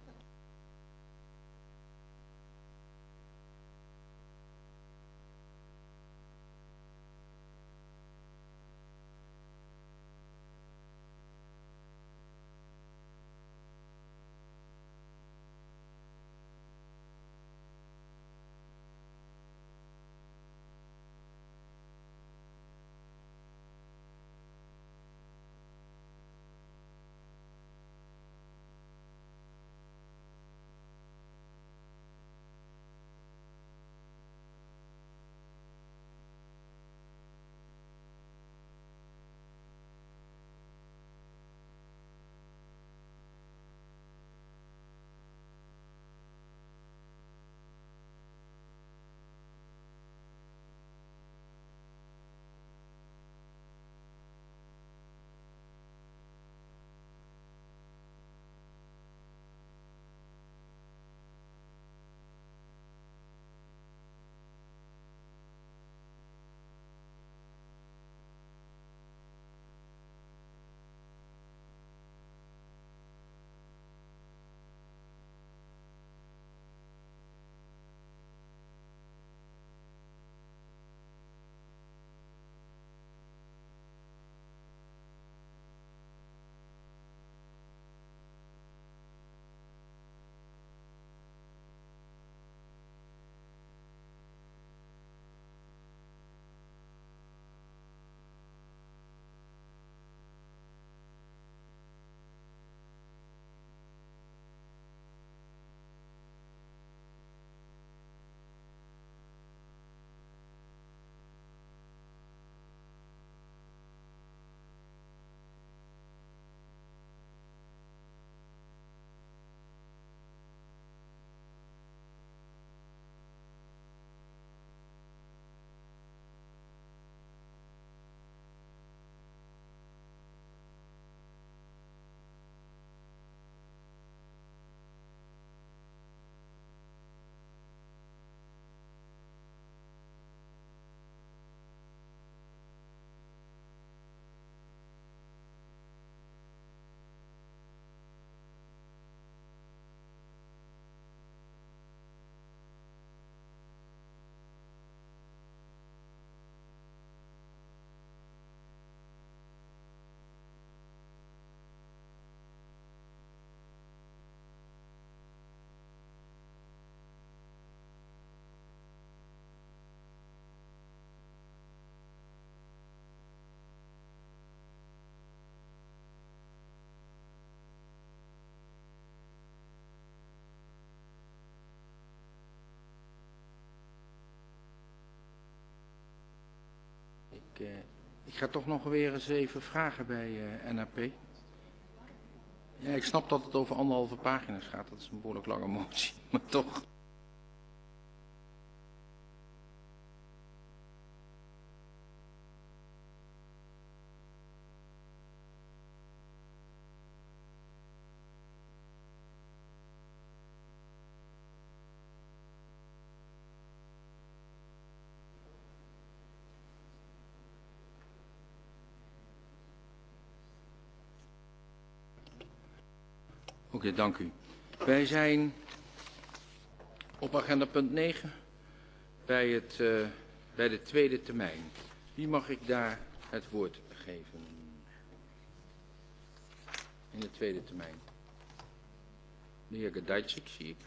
Ik, uh, ik ga toch nog weer eens even vragen bij uh, N A P. Ja, ik snap dat het over anderhalve pagina's gaat. Dat is een behoorlijk lange motie, maar toch. Oké, okay, dank u. Wij zijn op agenda punt negen bij, het, uh, bij de tweede termijn. Wie mag ik daar het woord geven? In de tweede termijn. De heer Gadajcik zie ik.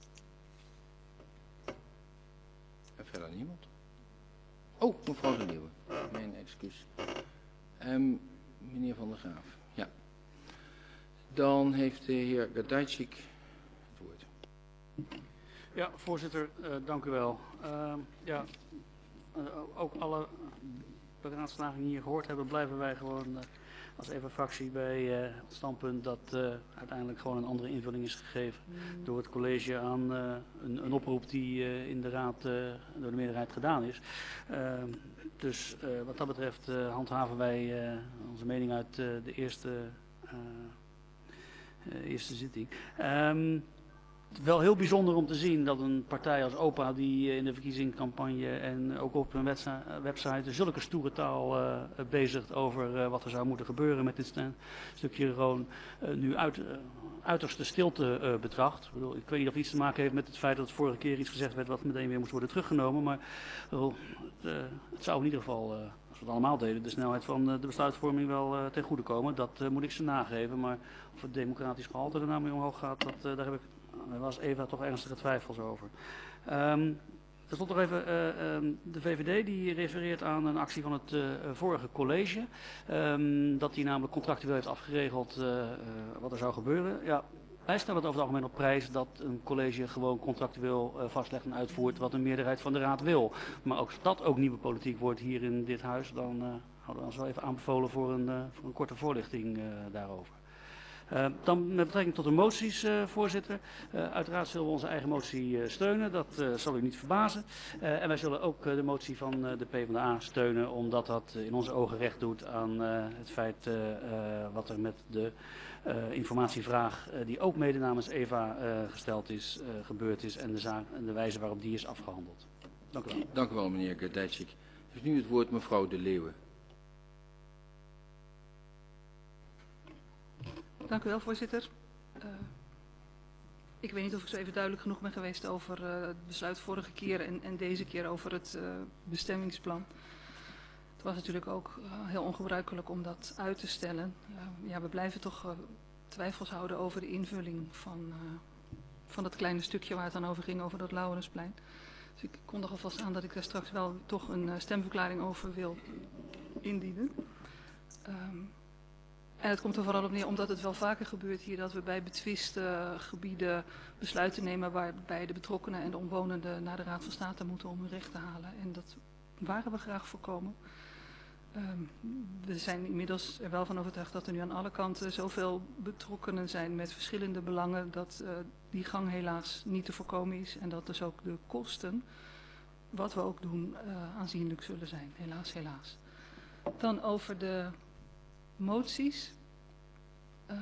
En verder niemand. Oh, mevrouw de Nieuwe. Mijn excuus. Um, meneer Van der Graaf. Ja. Dan heeft de heer Gadajcik het woord. Ja, voorzitter, uh, dank u wel. Uh, ja, uh, ook alle beraadslagingen hier gehoord hebben, blijven wij gewoon uh, als E V A-fractie bij uh, het standpunt dat uh, uiteindelijk gewoon een andere invulling is gegeven door het college aan uh, een, een oproep die uh, in de raad uh, door de meerderheid gedaan is. Uh, dus uh, wat dat betreft uh, handhaven wij uh, onze mening uit uh, de eerste, uh, uh, eerste zitting. Um, wel heel bijzonder om te zien dat een partij als O P A, die in de verkiezingscampagne en ook op hun website zulke stoere taal uh, bezigt over uh, wat er zou moeten gebeuren met dit stukje Roon, uh, nu uit, uh, uiterste stilte uh, betracht. Ik, bedoel, ik weet niet of het iets te maken heeft met het feit dat het vorige keer iets gezegd werd wat meteen weer moest worden teruggenomen, maar uh, uh, het zou in ieder geval, uh, als we het allemaal deden, de snelheid van uh, de besluitvorming wel uh, ten goede komen. Dat uh, moet ik ze nageven, maar of het democratisch gehalte er nou mee omhoog gaat, dat, uh, daar heb ik... Daar was Eva toch ernstige twijfels over. Um, er stond nog even, uh, um, de V V D die refereert aan een actie van het uh, vorige college. Um, dat die namelijk contractueel heeft afgeregeld uh, uh, wat er zou gebeuren. Ja, wij stellen het over het algemeen op prijs dat een college gewoon contractueel uh, vastlegt en uitvoert wat een meerderheid van de raad wil. Maar ook als dat ook nieuwe politiek wordt hier in dit huis, dan uh, hadden we ons wel even aanbevolen voor een, uh, voor een korte voorlichting uh, daarover. Uh, dan met betrekking tot de moties, uh, voorzitter. Uh, uiteraard zullen we onze eigen motie uh, steunen, dat uh, zal u niet verbazen. Uh, en wij zullen ook uh, de motie van uh, de PvdA steunen, omdat dat uh, in onze ogen recht doet aan uh, het feit uh, uh, wat er met de uh, informatievraag, uh, die ook mede namens Eva uh, gesteld is, uh, gebeurd is en de, zaak, en de wijze waarop die is afgehandeld. Dank u wel. Dank u wel, meneer Gerdijtschik. Heeft nu het woord mevrouw De Leeuwen. Dank u wel, voorzitter. Uh, ik weet niet of ik zo even duidelijk genoeg ben geweest over uh, het besluit vorige keer en, en deze keer over het uh, bestemmingsplan. Het was natuurlijk ook uh, heel ongebruikelijk om dat uit te stellen. Uh, ja, we blijven toch uh, twijfels houden over de invulling van, uh, van dat kleine stukje waar het dan over ging, over dat Laurensplein. Dus ik kondig alvast aan dat ik daar straks wel toch een uh, stemverklaring over wil indienen. Um, En het komt er vooral op neer omdat het wel vaker gebeurt hier dat we bij betwiste gebieden besluiten nemen waarbij de betrokkenen en de omwonenden naar de Raad van State moeten om hun recht te halen. En dat waren we graag voorkomen. Um, we zijn inmiddels er wel van overtuigd dat er nu aan alle kanten zoveel betrokkenen zijn met verschillende belangen dat uh, die gang helaas niet te voorkomen is. En dat dus ook de kosten, wat we ook doen, uh, aanzienlijk zullen zijn. Helaas, helaas. Dan over de moties. Uh,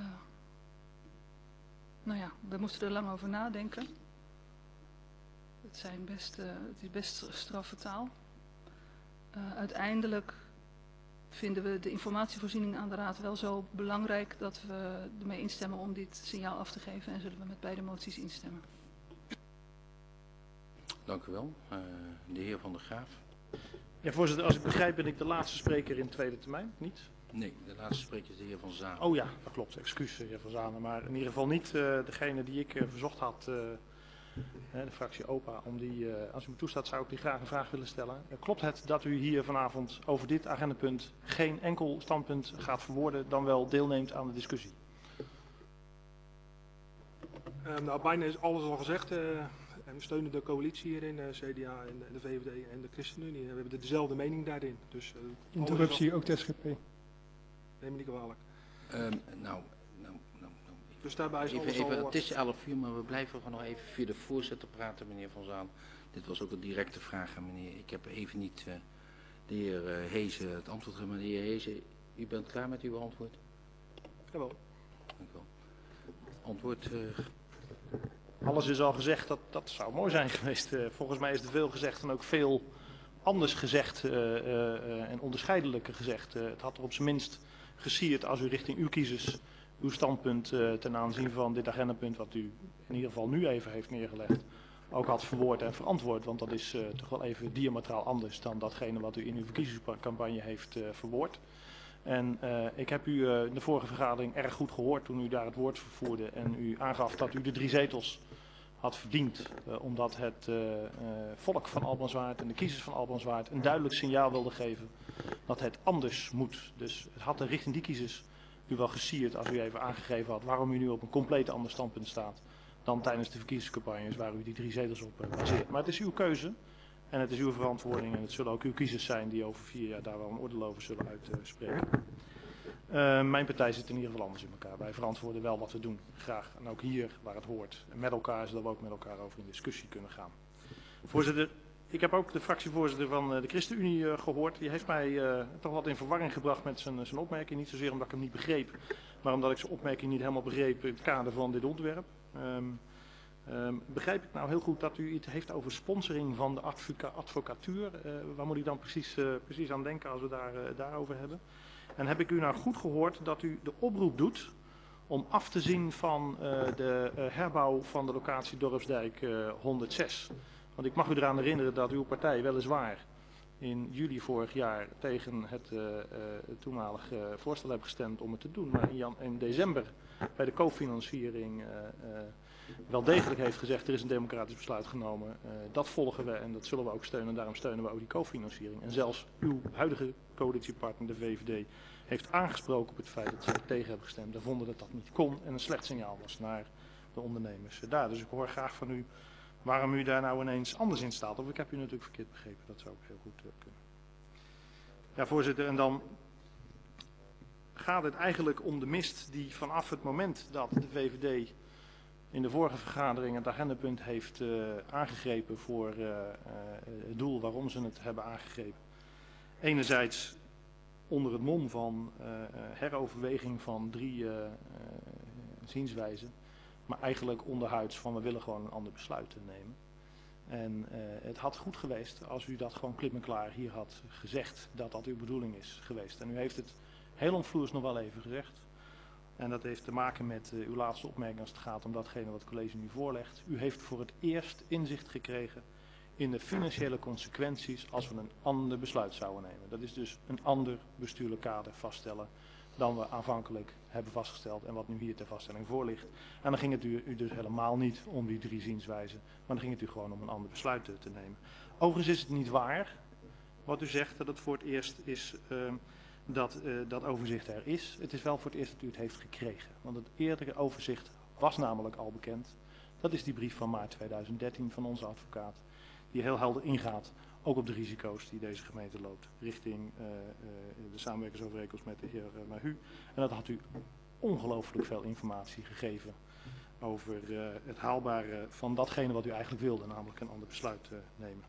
nou ja, we moesten er lang over nadenken. Het, zijn best, uh, het is best straffe taal. Uh, uiteindelijk vinden we de informatievoorziening aan de Raad wel zo belangrijk dat we ermee instemmen om dit signaal af te geven en zullen we met beide moties instemmen. Dank u wel. Uh, de heer Van der Graaf. Ja, voorzitter, als ik begrijp ben ik de laatste spreker in tweede termijn, niet? Nee, de laatste spreker is de heer Van Zanen. Oh ja, dat klopt. Excuus, heer Van Zanen. Maar in ieder geval niet uh, degene die ik uh, verzocht had, uh, de fractie O P A, om die, uh, als u me toestaat, zou ik die graag een vraag willen stellen. Uh, klopt het dat u hier vanavond over dit agendapunt geen enkel standpunt gaat verwoorden, dan wel deelneemt aan de discussie? Uh, nou, bijna is alles al gezegd. Uh, en we steunen de coalitie hierin, uh, C D A en de, de V V D en de ChristenUnie. We hebben dezelfde mening daarin. Dus, uh, interruptie, ook de S G P. Neem me niet kwalijk. Um, nou, nou, nou, nou. Dus daarbij is even, alles even, al... Het is elf uur, maar we blijven gewoon nog even via de voorzitter praten, meneer Van Zaan. Dit was ook een directe vraag aan meneer. Ik heb even niet uh, de heer uh, Hezen het antwoord gegeven. Maar de heer Hezen, u bent klaar met uw antwoord? Jawel. Dank u wel. Antwoord... Uh... Alles is al gezegd, dat, dat zou mooi zijn geweest. Uh, volgens mij is er veel gezegd en ook veel anders gezegd uh, uh, en onderscheidelijker gezegd. Uh, het had er op zijn minst gesierd als u richting uw kiezers uw standpunt uh, ten aanzien van dit agendapunt wat u in ieder geval nu even heeft neergelegd, ook had verwoord en verantwoord. Want dat is uh, toch wel even diametraal anders dan datgene wat u in uw verkiezingscampagne heeft uh, verwoord. En uh, ik heb u uh, in de vorige vergadering erg goed gehoord toen u daar het woord vervoerde en u aangaf dat u de drie zetels had verdiend, uh, omdat het uh, uh, volk van Albrandswaard en de kiezers van Albrandswaard een duidelijk signaal wilde geven dat het anders moet. Dus het had er richting die kiezers u wel gesierd als u even aangegeven had waarom u nu op een compleet ander standpunt staat dan tijdens de verkiezingscampagnes waar u die drie zetels op uh, baseert. Maar het is uw keuze en het is uw verantwoording en het zullen ook uw kiezers zijn die over vier jaar daar wel een oordeel over zullen uitspreken. Uh, mijn partij zit in ieder geval anders in elkaar. Wij verantwoorden wel wat we doen, graag. En ook hier waar het hoort. En met elkaar, zodat we ook met elkaar over in discussie kunnen gaan. Voorzitter, ik heb ook de fractievoorzitter van de ChristenUnie uh, gehoord. Die heeft mij uh, toch wat in verwarring gebracht met zijn, zijn opmerking. Niet zozeer omdat ik hem niet begreep, maar omdat ik zijn opmerking niet helemaal begreep in het kader van dit onderwerp. Um, Um, begrijp ik nou heel goed dat u het heeft over sponsoring van de advoca advocatuur? Uh, waar moet ik dan precies, uh, precies aan denken als we daar, uh, daarover hebben? En heb ik u nou goed gehoord dat u de oproep doet om af te zien van uh, de uh, herbouw van de locatie Dorpsdijk uh, honderdzes? Want ik mag u eraan herinneren dat uw partij weliswaar in juli vorig jaar tegen het uh, uh, toenmalige uh, voorstel heeft gestemd om het te doen. Maar in, jan in december bij de cofinanciering uh, uh, wel degelijk heeft gezegd er is een democratisch besluit genomen. Uh, dat volgen we en dat zullen we ook steunen. En daarom steunen we ook die cofinanciering. En zelfs uw huidige coalitiepartner, de V V D, heeft aangesproken op het feit dat zij tegen hebben gestemd. Ze vonden dat dat niet kon en een slecht signaal was naar de ondernemers daar. Dus ik hoor graag van u waarom u daar nou ineens anders in staat. Of ik heb u natuurlijk verkeerd begrepen, dat zou ook heel goed uh, kunnen. Ja, voorzitter, en dan gaat het eigenlijk om de mist die vanaf het moment dat de V V D in de vorige vergadering het agendapunt heeft uh, aangegrepen voor uh, uh, het doel waarom ze het hebben aangegrepen. Enerzijds onder het mom van uh, heroverweging van drie uh, uh, zienswijzen, maar eigenlijk onderhuids van we willen gewoon een ander besluit nemen. En uh, het had goed geweest als u dat gewoon klip en klaar hier had gezegd dat dat uw bedoeling is geweest. En u heeft het heel onvloers nog wel even gezegd. En dat heeft te maken met uh, uw laatste opmerking als het gaat om datgene wat het college nu voorlegt. U heeft voor het eerst inzicht gekregen in de financiële consequenties als we een ander besluit zouden nemen. Dat is dus een ander bestuurlijk kader vaststellen dan we aanvankelijk hebben vastgesteld en wat nu hier ter vaststelling voor ligt. En dan ging het u, u dus helemaal niet om die drie zienswijzen, maar dan ging het u gewoon om een ander besluit te, te nemen. Overigens is het niet waar wat u zegt dat het voor het eerst is uh, dat uh, dat overzicht er is. Het is wel voor het eerst dat u het heeft gekregen. Want het eerdere overzicht was namelijk al bekend. Dat is die brief van maart tweeduizend dertien van onze advocaat. Die heel helder ingaat, ook op de risico's die deze gemeente loopt. Richting uh, uh, de samenwerkingsovereenkomst met de heer uh, Mahu. En dat had u ongelooflijk veel informatie gegeven over uh, het haalbare van datgene wat u eigenlijk wilde. Namelijk een ander besluit uh, nemen.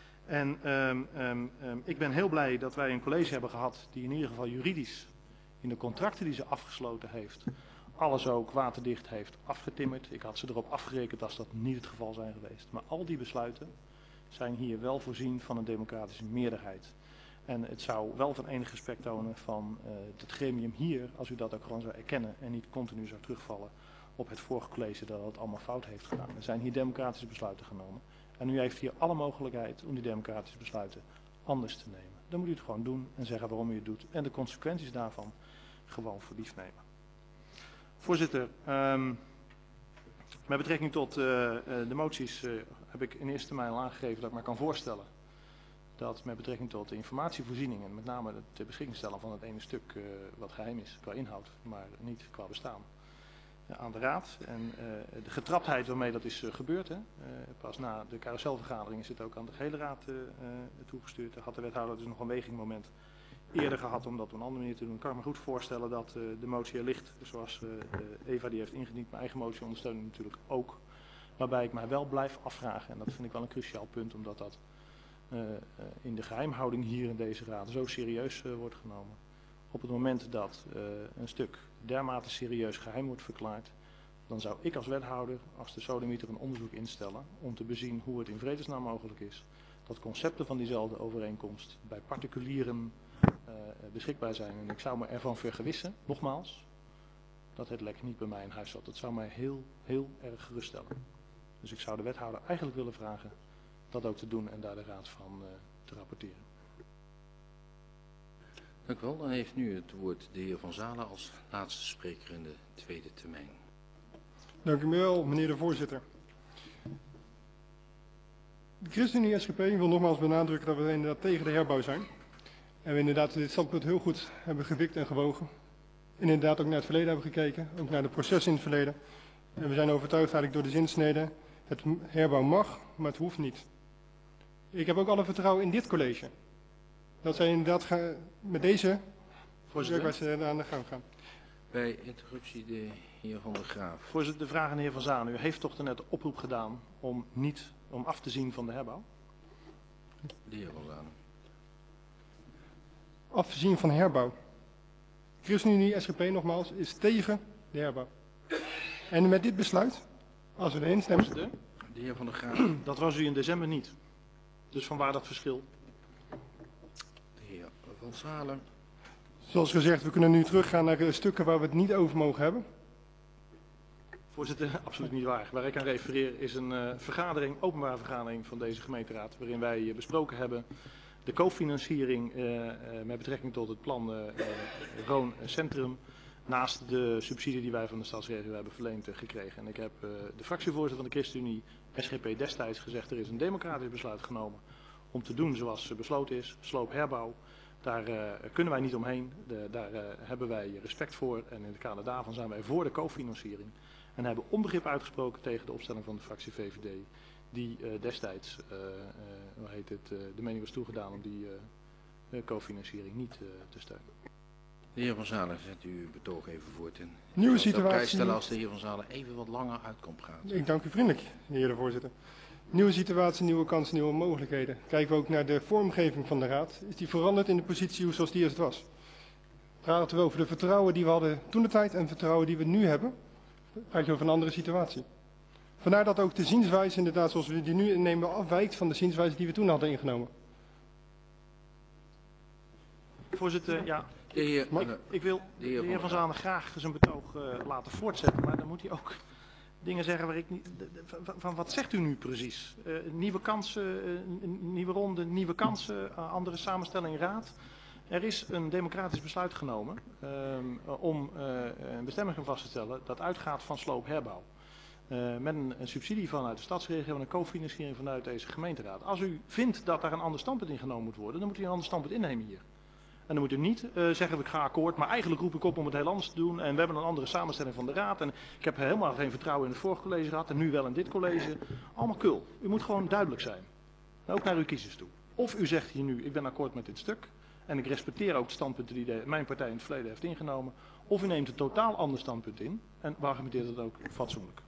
En um, um, um, ik ben heel blij dat wij een college hebben gehad die in ieder geval juridisch in de contracten die ze afgesloten heeft, alles ook waterdicht heeft afgetimmerd. Ik had ze erop afgerekend als dat niet het geval zijn geweest. Maar al die besluiten zijn hier wel voorzien van een democratische meerderheid. En het zou wel van enig respect tonen van uh, het gremium hier, als u dat ook gewoon zou erkennen en niet continu zou terugvallen op het vorige college dat het allemaal fout heeft gedaan. Er zijn hier democratische besluiten genomen. En u heeft hier alle mogelijkheid om die democratische besluiten anders te nemen. Dan moet u het gewoon doen en zeggen waarom u het doet. En de consequenties daarvan gewoon voor lief nemen. Voorzitter, um, met betrekking tot uh, uh, de moties uh, heb ik in eerste termijn al aangegeven dat ik me kan voorstellen dat met betrekking tot de informatievoorziening en met name het ter beschikking stellen van het ene stuk uh, wat geheim is qua inhoud, maar niet qua bestaan, uh, aan de raad. En uh, de getraptheid waarmee dat is uh, gebeurd, hè, uh, pas na de carouselvergadering is het ook aan de gehele raad uh, uh, toegestuurd. Daar had de wethouder dus nog een wegingmoment eerder gehad om dat op een andere manier te doen. Ik kan me goed voorstellen dat uh, de motie er ligt, zoals uh, Eva die heeft ingediend. Mijn eigen motie ondersteunen natuurlijk ook. Waarbij ik mij wel blijf afvragen, en dat vind ik wel een cruciaal punt, omdat dat uh, uh, in de geheimhouding hier in deze raad zo serieus uh, wordt genomen. Op het moment dat uh, een stuk dermate serieus geheim wordt verklaard, dan zou ik als wethouder, als de sodemieter, een onderzoek instellen om te bezien hoe het in vredesnaam mogelijk is dat concepten van diezelfde overeenkomst bij particulieren uh, beschikbaar zijn. En ik zou me ervan vergewissen, nogmaals, dat het lek niet bij mij in huis zat. Dat zou mij heel, heel erg geruststellen. Dus ik zou de wethouder eigenlijk willen vragen dat ook te doen en daar de raad van uh, te rapporteren. Dank u wel. Dan heeft nu het woord de heer Van Zalen als laatste spreker in de tweede termijn. Dank u wel, meneer de voorzitter. De ChristenUnie S G P wil nogmaals benadrukken dat we inderdaad tegen de herbouw zijn. En we inderdaad dit standpunt heel goed hebben gewikt en gewogen. En inderdaad ook naar het verleden hebben gekeken, ook naar de processen in het verleden. En we zijn overtuigd eigenlijk door de zinsnede, het herbouw mag, maar het hoeft niet. Ik heb ook alle vertrouwen in dit college. Dat zij inderdaad gaan, met deze werkwijze aan de gang gaan. Bij interruptie de heer Van der Graaf. Voorzitter, de vraag aan de heer Van Zaan. U heeft toch net de oproep gedaan om, niet, om af te zien van de herbouw? De heer Van Zaan. Afzien van herbouw. ChristenUnie S G P nogmaals is tegen de herbouw. En met dit besluit, Als we erin stemmen. Voorzitter, De heer Van der Graaf. dat was u in december niet. Dus vanwaar dat verschil? De heer Van Zalen. Zoals gezegd, we kunnen nu teruggaan naar uh, stukken waar we het niet over mogen hebben. Voorzitter, absoluut niet waar. Waar ik aan refereer is een uh, vergadering, openbare vergadering van deze gemeenteraad, waarin wij uh, besproken hebben de cofinanciering uh, uh, met betrekking tot het plan uh, uh, Roon Centrum, naast de subsidie die wij van de stadsregio hebben verleend uh, gekregen. En ik heb uh, de fractievoorzitter van de ChristenUnie, S G P destijds, gezegd er is een democratisch besluit genomen om te doen zoals besloten is, sloopherbouw. Daar uh, kunnen wij niet omheen, de, daar uh, hebben wij respect voor en in het kader daarvan zijn wij voor de cofinanciering. En hebben onbegrip uitgesproken tegen de opstelling van de fractie V V D, die uh, destijds uh, uh, hoe heet het, uh, de mening was toegedaan om die uh, cofinanciering niet uh, te steunen. De heer Van Zalen, zet u uw betoog even voort. En Nieuwe ik zal het op prijs situatie. stellen als de heer Van Zalen even wat langer uitkomt praten. Ik dank u vriendelijk, heer de voorzitter. Nieuwe situatie, nieuwe kansen, nieuwe mogelijkheden. Kijken we ook naar de vormgeving van de raad. Is die veranderd in de positie zoals die eerst was? Praten we over de vertrouwen die we hadden toen de tijd en vertrouwen die we nu hebben? Praat je over een andere situatie. Vandaar dat ook de zienswijze inderdaad zoals we die nu innemen afwijkt van de zienswijze die we toen hadden ingenomen. Voorzitter, ja, De heer, ik, ik wil de de heer heer Van Van Zalen graag zijn betoog uh, laten voortzetten, maar dan moet hij ook dingen zeggen waar ik niet... De, de, van, van wat zegt u nu precies? Uh, nieuwe kansen, uh, een nieuwe ronde, nieuwe kansen, uh, andere samenstelling raad. Er is een democratisch besluit genomen uh, om uh, een bestemming vast te stellen dat uitgaat van sloopherbouw. Uh, met een, een subsidie vanuit de stadsregio en een cofinanciering vanuit deze gemeenteraad. Als u vindt dat daar een ander standpunt in genomen moet worden, dan moet u een ander standpunt innemen hier. En dan moet u niet uh, zeggen, ik ga akkoord, maar eigenlijk roep ik op om het heel anders te doen. En we hebben een andere samenstelling van de raad. En ik heb helemaal geen vertrouwen in het vorige college gehad en nu wel in dit college. Allemaal kul. U moet gewoon duidelijk zijn. Ook naar uw kiezers toe. Of u zegt hier nu, ik ben akkoord met dit stuk. En ik respecteer ook de standpunten die de, mijn partij in het verleden heeft ingenomen. Of u neemt een totaal ander standpunt in. En argumenteert het ook fatsoenlijk.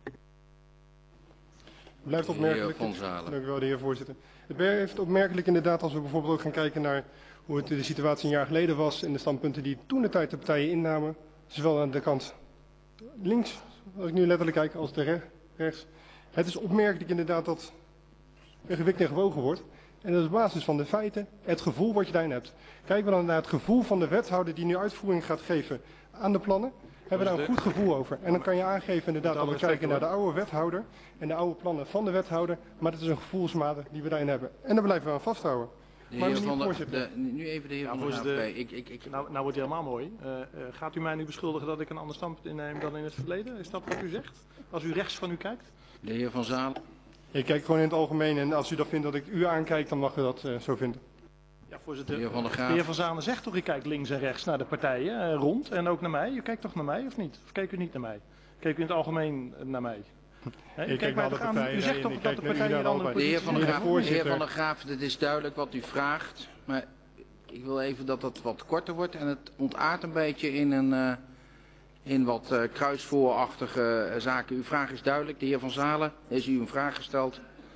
Het blijft opmerkelijk. Van Zalen. Dank u wel, de heer voorzitter. Het blijft opmerkelijk inderdaad als we bijvoorbeeld ook gaan kijken naar hoe het de situatie een jaar geleden was en de standpunten die toen de tijd de partijen innamen. Zowel aan de kant links, als ik nu letterlijk kijk, als de re rechts. Het is opmerkelijk inderdaad dat er gewikt en gewogen wordt. En dat is op basis van de feiten, het gevoel wat je daarin hebt. Kijken we dan naar het gevoel van de wethouder die nu uitvoering gaat geven aan de plannen. Hebben we daar een goed gevoel over. En dan kan je aangeven inderdaad dat we kijken naar de oude wethouder en de oude plannen van de wethouder. Maar het is een gevoelsmate die we daarin hebben. En daar blijven we aan vasthouden. De Maar heer meneer Van der, voorzitter. de, nu even de heer Ja, Van der Graaf voorzitter. bij. Ik, ik, ik, Nou, nou wordt het helemaal mooi. Uh, uh, gaat u mij nu beschuldigen dat ik een ander standpunt inneem dan in het verleden? Is dat wat u zegt? Als u rechts van u kijkt? de heer Van Zalen. Ik kijk gewoon in het algemeen en als u dat vindt dat ik u aankijk, dan mag u dat uh, zo vinden. Ja, voorzitter. De heer Van der Graaf. De heer Van Zalen zegt toch, ik kijk links en rechts naar de partijen, uh, rond en ook naar mij. U kijkt toch naar mij of niet? Of keek u niet naar mij? Keek u in het algemeen naar mij? He, u, Ik kijk mij naar toch de aan, partijen u zegt en toch ik dat de kijk naar u partijen een naar andere allebei. De heer Van der positie Graaf, hebben? de heer voorzitter. Van der Graaf, het is duidelijk wat u vraagt. Maar ik wil even dat het wat korter wordt. En het ontaart een beetje in, een, uh, in wat uh, kruisvoorachtige uh, zaken. Uw vraag is duidelijk. De heer Van Zalen, heeft u een vraag gesteld.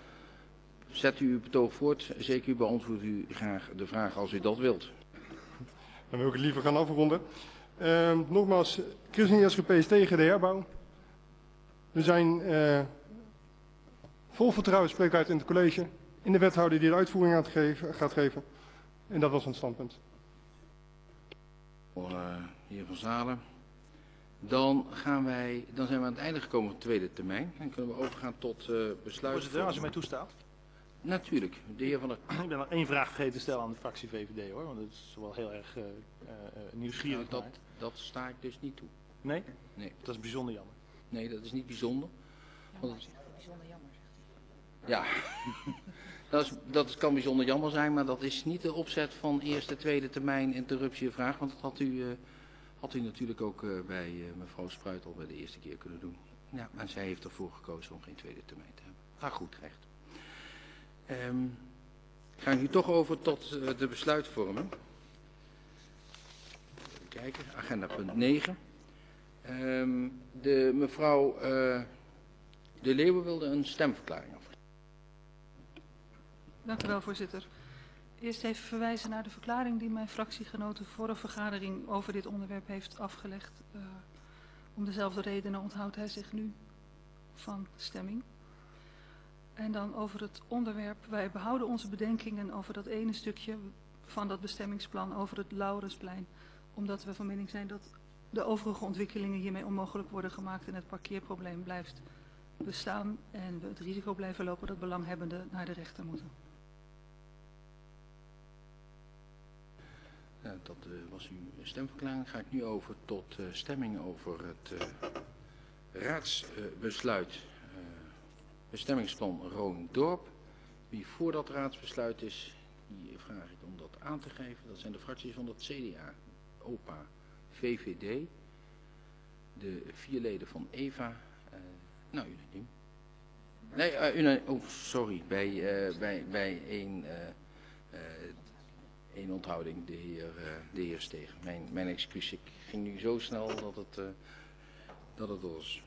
Zet u uw betoog voort. Zeker u beantwoordt u graag de vraag als u dat wilt. Dan wil ik het liever gaan afronden. Uh, nogmaals, ChristenUnie S G P is tegen de herbouw. We zijn uh, vol vertrouwen, spreek uit in het college, in de wethouder die de uitvoering gaat geven. Gaat geven. En dat was ons standpunt. Voor uh, de heer Van Zalen. Dan, gaan wij, dan zijn we aan het einde gekomen van de tweede termijn. Dan kunnen we overgaan tot uh, besluit. Voorzitter, als u mij toestaat. Natuurlijk, de heer Van der Ik ben nog één vraag vergeten te stellen aan de fractie V V D hoor, want het is wel heel erg uh, uh, nieuwsgierig. Nou, dat, dat sta ik dus niet toe. Nee? Nee. Dat is bijzonder jammer. Nee, dat is niet bijzonder. Want het- Bijzonder jammer, zegt ja, dat, is, dat kan bijzonder jammer zijn, maar dat is niet de opzet van eerste, tweede termijn interruptievraag. Want dat had u, uh, had u natuurlijk ook uh, bij uh, mevrouw Spruit al bij de eerste keer kunnen doen. Ja, en zij heeft ervoor gekozen om geen tweede termijn te hebben. Ga goed, recht. Um, ga ik nu toch over tot uh, de besluitvorming. Even kijken, agenda punt negen. Um, de mevrouw uh, De Leeuwen wilde een stemverklaring afgeven. Dank u wel, voorzitter. Eerst even verwijzen naar de verklaring die mijn fractiegenoten voor een vergadering over dit onderwerp heeft afgelegd. Uh, om dezelfde redenen onthoudt hij zich nu van stemming. En dan over het onderwerp, wij behouden onze bedenkingen over dat ene stukje van dat bestemmingsplan over het Laurensplein. Omdat we van mening zijn dat de overige ontwikkelingen hiermee onmogelijk worden gemaakt en het parkeerprobleem blijft bestaan. En we het risico blijven lopen dat belanghebbenden naar de rechter moeten. Ja, dat uh, was uw stemverklaring. Ga ik nu over tot uh, stemming over het uh, raadsbesluit. Uh, bestemmingsplan Roon-Dorp. Wie voor dat raadsbesluit is, die vraag ik om dat aan te geven. Dat zijn de fracties van het C D A, O P A, V V D, de vier leden van EVA. Uh, nou, unaniem. Nee, uh, unaniem. Oh, sorry. Bij, uh, bij, bij één, uh, uh, één onthouding, de heer, uh, de heer Steeg. Mijn, mijn excuus, ik ging nu zo snel dat het, uh, dat het was.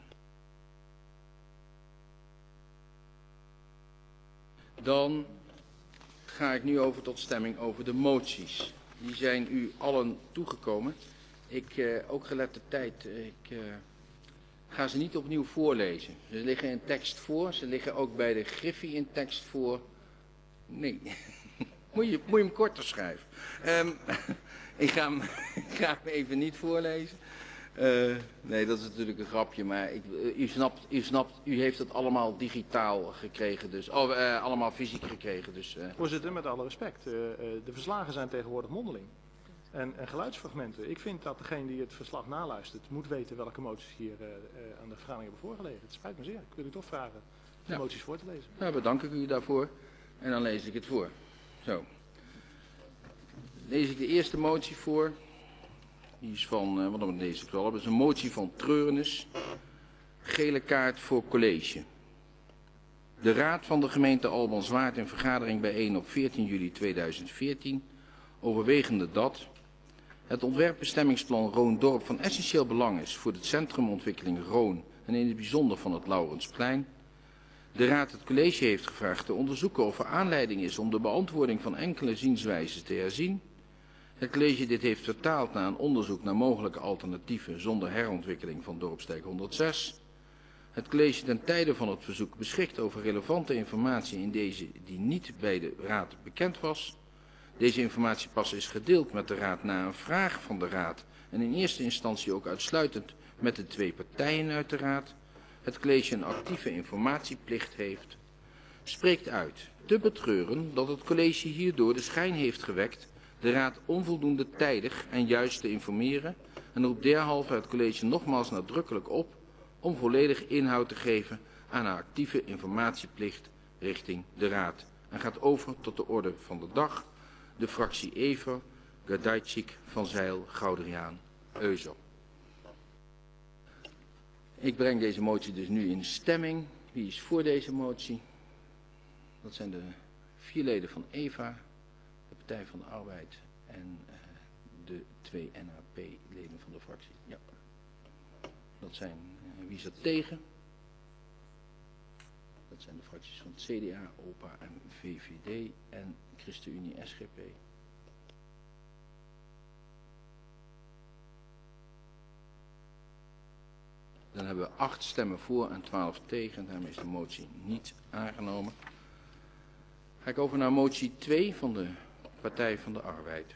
Dan ga ik nu over tot stemming over de moties. Die zijn u allen toegekomen. Ik, uh, ook gelet de tijd, uh, ik uh, ga ze niet opnieuw voorlezen. Ze liggen in tekst voor, ze liggen ook bij de Griffie in tekst voor. Nee, moet, je, moet je hem korter schrijven. Um, ik, ga hem, ik ga hem even niet voorlezen. Uh, nee, dat is natuurlijk een grapje, maar ik, uh, u, snapt, u snapt, u heeft het allemaal digitaal gekregen, dus, oh, uh, allemaal fysiek gekregen. Dus, uh. Voorzitter, met alle respect, uh, uh, de verslagen zijn tegenwoordig mondeling. En, en geluidsfragmenten. Ik vind dat degene die het verslag naluistert moet weten welke moties hier uh, uh, aan de vergadering hebben voorgelegen. Het spijt me zeer. Ik wil u toch vragen de ja. moties voor te lezen. Nou, bedank ik u daarvoor. En dan lees ik het voor. Zo. Lees ik de eerste motie voor. Die is van, uh, wat dan lees ik wel op, dat is een motie van Treurnis. Gele kaart voor college. De Raad van de gemeente Albans-Waard in vergadering bijeen op veertien juli tweeduizend veertien. Overwegende dat het ontwerpbestemmingsplan Roon-Dorp van essentieel belang is voor de centrumontwikkeling Roon en in het bijzonder van het Laurensplein. De Raad het college heeft gevraagd te onderzoeken of er aanleiding is om de beantwoording van enkele zienswijzen te herzien. Het college dit heeft vertaald naar een onderzoek naar mogelijke alternatieven zonder herontwikkeling van dorpsdijk honderdzes. Het college ten tijde van het verzoek beschikt over relevante informatie in deze die niet bij de Raad bekend was. Deze informatie pas is gedeeld met de Raad na een vraag van de Raad en in eerste instantie ook uitsluitend met de twee partijen uit de Raad. Het college een actieve informatieplicht heeft, spreekt uit te betreuren dat het college hierdoor de schijn heeft gewekt de Raad onvoldoende tijdig en juist te informeren en roept derhalve het college nogmaals nadrukkelijk op om volledig inhoud te geven aan een actieve informatieplicht richting de Raad en gaat over tot de orde van de dag. De fractie Ever, Gadajcik, Van Zijl, Gouderiaan, Euzel. Ik breng deze motie dus nu in stemming. Wie is voor deze motie? Dat zijn de vier leden van EVA, de Partij van de Arbeid en uh, de twee N H P-leden van de fractie. Ja. Dat zijn, uh, wie is er tegen? Dat zijn de fracties van het C D A, O P A en V V D en ChristenUnie S G P. Dan hebben we acht stemmen voor en twaalf tegen. Daarmee is de motie niet aangenomen. Ga ik over naar motie twee van de Partij van de Arbeid.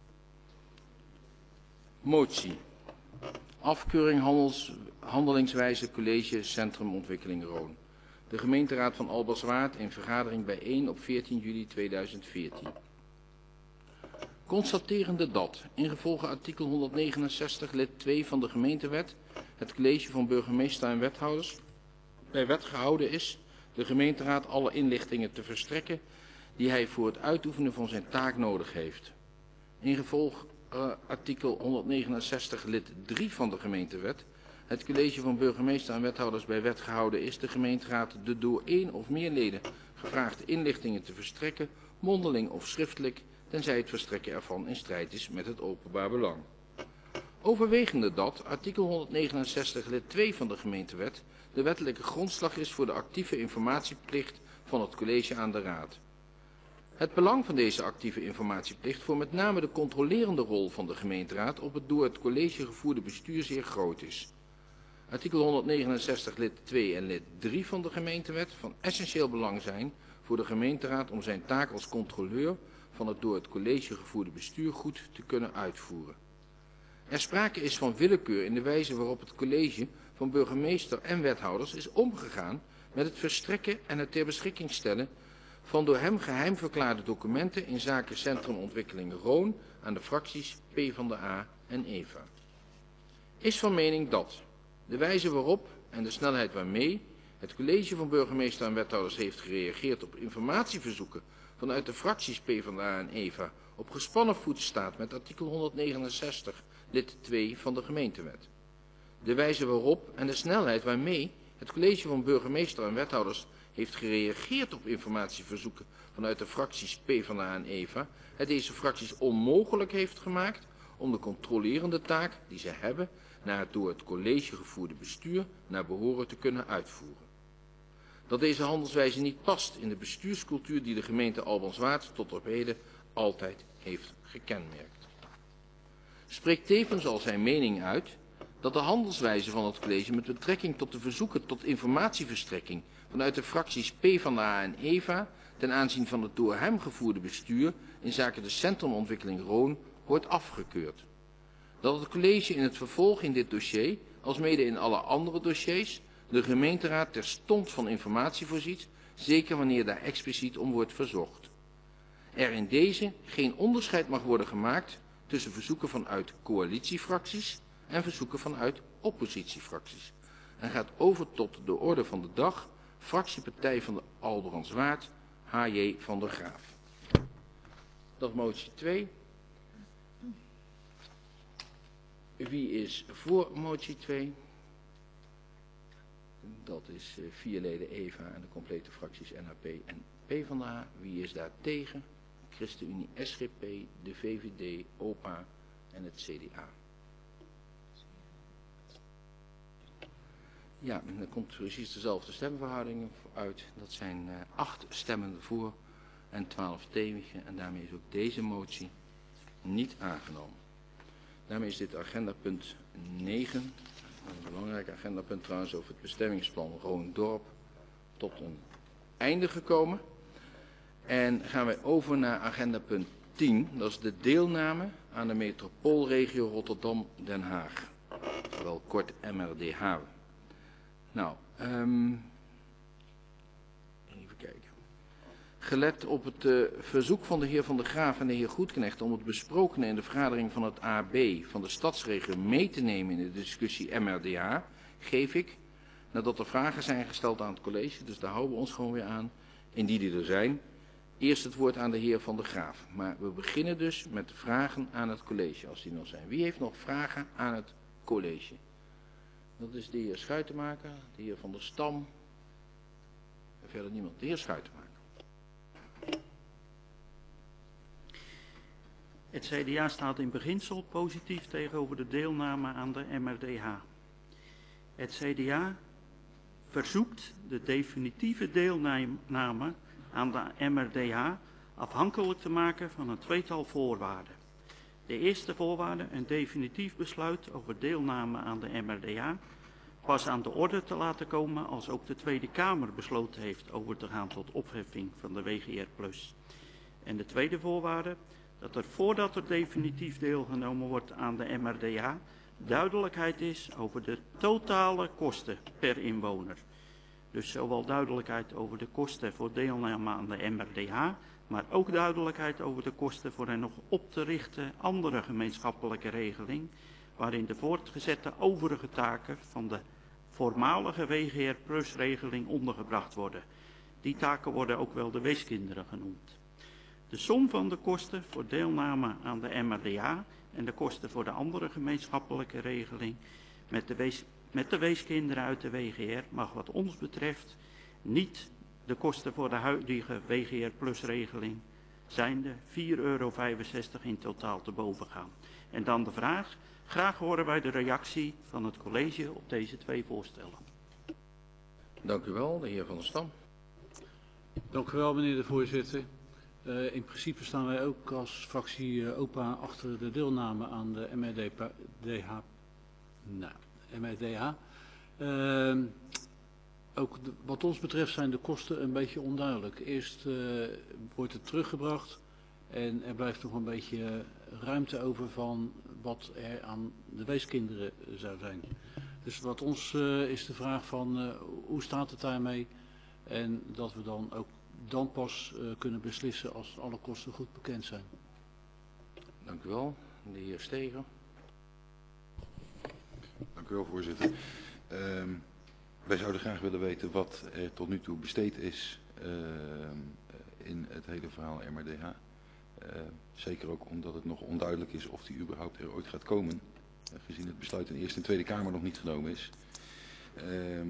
Motie. Afkeuring handels, handelingswijze college Centrumontwikkeling Roon. De gemeenteraad van Albans-Waard in vergadering bijeen op veertien juli tweeduizend veertien. Constaterende dat, ingevolge artikel honderdnegenenzestig lid twee van de gemeentewet, het college van burgemeester en wethouders bij wet gehouden is de gemeenteraad alle inlichtingen te verstrekken die hij voor het uitoefenen van zijn taak nodig heeft. Ingevolge uh, artikel honderdnegenenzestig lid drie van de gemeentewet, het college van burgemeester en wethouders bij wet gehouden is de gemeenteraad de door één of meer leden gevraagde inlichtingen te verstrekken, mondeling of schriftelijk, tenzij het verstrekken ervan in strijd is met het openbaar belang. Overwegende dat artikel honderdnegenenzestig lid twee van de gemeentewet de wettelijke grondslag is voor de actieve informatieplicht van het college aan de raad. Het belang van deze actieve informatieplicht voor met name de controlerende rol van de gemeenteraad op het door het college gevoerde bestuur zeer groot is. artikel honderdnegenenzestig lid twee en lid drie van de gemeentewet van essentieel belang zijn voor de gemeenteraad om zijn taak als controleur van het door het college gevoerde bestuur goed te kunnen uitvoeren. Er sprake is van willekeur in de wijze waarop het college van burgemeester en wethouders is omgegaan met het verstrekken en het ter beschikking stellen van door hem geheim verklaarde documenten in zaken Centrumontwikkeling Roon aan de fracties PvdA en E V A. Is van mening dat de wijze waarop en de snelheid waarmee het college van burgemeester en wethouders heeft gereageerd op informatieverzoeken vanuit de fracties PvdA en E V A op gespannen voet staat met artikel honderdnegenenzestig lid twee van de gemeentewet. De wijze waarop en de snelheid waarmee het college van burgemeester en wethouders heeft gereageerd op informatieverzoeken vanuit de fracties PvdA en E V A het deze fracties onmogelijk heeft gemaakt om de controlerende taak die ze hebben naar het door het college gevoerde bestuur naar behoren te kunnen uitvoeren. Dat deze handelswijze niet past in de bestuurscultuur die de gemeente Albrandswaard tot op heden altijd heeft gekenmerkt. Spreekt tevens al zijn mening uit dat de handelswijze van het college met betrekking tot de verzoeken tot informatieverstrekking vanuit de fracties PvdA en E V A ten aanzien van het door hem gevoerde bestuur in zaken de Centrumontwikkeling Roon wordt afgekeurd. Dat het college in het vervolg in dit dossier, alsmede in alle andere dossiers, de gemeenteraad terstond van informatie voorziet, zeker wanneer daar expliciet om wordt verzocht. Er in deze geen onderscheid mag worden gemaakt tussen verzoeken vanuit coalitiefracties en verzoeken vanuit oppositiefracties. En gaat over tot de orde van de dag, fractiepartij van de Albrandswaard, H J van der Graaf. Dat is motie twee. Wie is voor motie twee? Dat is uh, vier leden E V A en de complete fracties N H P en PvdA. Wie is daar tegen? ChristenUnie, S G P, de V V D, O P A en het C D A. Ja, en er komt precies dezelfde stemverhoudingen uit. Dat zijn uh, acht stemmen voor en twaalf tegen. En daarmee is ook deze motie niet aangenomen. Daarmee is dit agendapunt negen, een belangrijk agendapunt trouwens over het bestemmingsplan Roon-Dorp, tot een einde gekomen. En gaan wij over naar agendapunt tien, dat is de deelname aan de metropoolregio Rotterdam-Den Haag, wel kort M R D H. Nou, um, even kijken. Gelet op het uh, verzoek van de heer Van der Graaf en de heer Goedknecht om het besprokene in de vergadering van het A B van de stadsregio mee te nemen in de discussie M R D H, geef ik, nadat er vragen zijn gesteld aan het college, dus daar houden we ons gewoon weer aan, indien die er zijn, eerst het woord aan de heer Van der Graaf. Maar we beginnen dus met vragen aan het college, als die nog zijn. Wie heeft nog vragen aan het college? Dat is de heer Schuitenmaker, de heer Van der Stam, en verder niemand. De heer Schuitenmaker. Het C D A staat in beginsel positief tegenover de deelname aan de M R D H. Het C D A verzoekt de definitieve deelname aan de M R D H afhankelijk te maken van een tweetal voorwaarden. De eerste voorwaarde, een definitief besluit over deelname aan de M R D H, pas aan de orde te laten komen als ook de Tweede Kamer besloten heeft over te gaan tot opheffing van de W G R plus. En de tweede voorwaarde, dat er voordat er definitief deelgenomen wordt aan de M R D H, duidelijkheid is over de totale kosten per inwoner. Dus zowel duidelijkheid over de kosten voor deelname aan de M R D H, maar ook duidelijkheid over de kosten voor een nog op te richten andere gemeenschappelijke regeling, waarin de voortgezette overige taken van de voormalige W G R plus regeling ondergebracht worden. Die taken worden ook wel de weeskinderen genoemd. De som van de kosten voor deelname aan de M R D H en de kosten voor de andere gemeenschappelijke regeling met de, wees, met de weeskinderen uit de W G R mag wat ons betreft niet de kosten voor de huidige W G R plus regeling zijnde vier euro vijfenzestig in totaal te boven gaan. En dan de vraag, graag horen wij de reactie van het college op deze twee voorstellen. Dank u wel, de heer Van der Stam. Dank u wel, meneer de voorzitter. Uh, in principe staan wij ook als fractie uh, O P A achter de deelname aan de M R D H. Nou, M R D H. Uh, ook de, wat ons betreft zijn de kosten een beetje onduidelijk. Eerst uh, wordt het teruggebracht en er blijft nog een beetje ruimte over van wat er aan de weeskinderen zou zijn. Dus wat ons uh, is de vraag van uh, hoe staat het daarmee en dat we dan ook dan pas uh, kunnen beslissen als alle kosten goed bekend zijn. Dank u wel. De heer Steger. Dank u wel, voorzitter. Uh, wij zouden graag willen weten wat er tot nu toe besteed is uh, in het hele verhaal M R D H. Uh, zeker ook omdat het nog onduidelijk is of die überhaupt er ooit gaat komen. Uh, gezien het besluit in de Eerste en Tweede Kamer nog niet genomen is. Uh,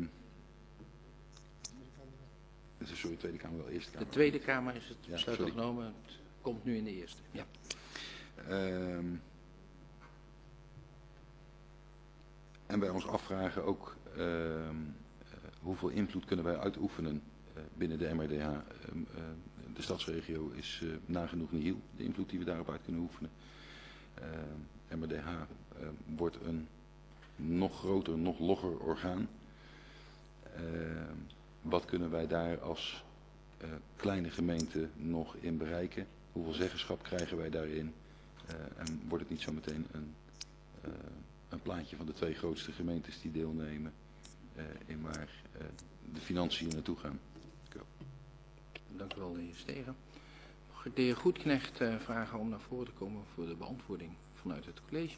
sorry, Tweede Kamer wel, Eerste Kamer. De Tweede Kamer is het besluit ja, al genomen. Het komt nu in de Eerste. Ja. Uh, en wij ons afvragen ook uh, uh, hoeveel invloed kunnen wij uitoefenen uh, binnen de M R D H. Uh, uh, de stadsregio is uh, nagenoeg nihil, de invloed die we daarop uit kunnen oefenen. Uh, M R D H uh, wordt een nog groter, nog logger orgaan. Uh, wat kunnen wij daar als uh, kleine gemeente nog in bereiken? Hoeveel zeggenschap krijgen wij daarin? Uh, en wordt het niet zo meteen een, uh, een plaatje van de twee grootste gemeentes die deelnemen uh, in waar uh, de financiën naartoe gaan? Go. Dank u wel, de heer Steger. Mag ik de heer Goedknecht uh, vragen om naar voren te komen voor de beantwoording vanuit het college?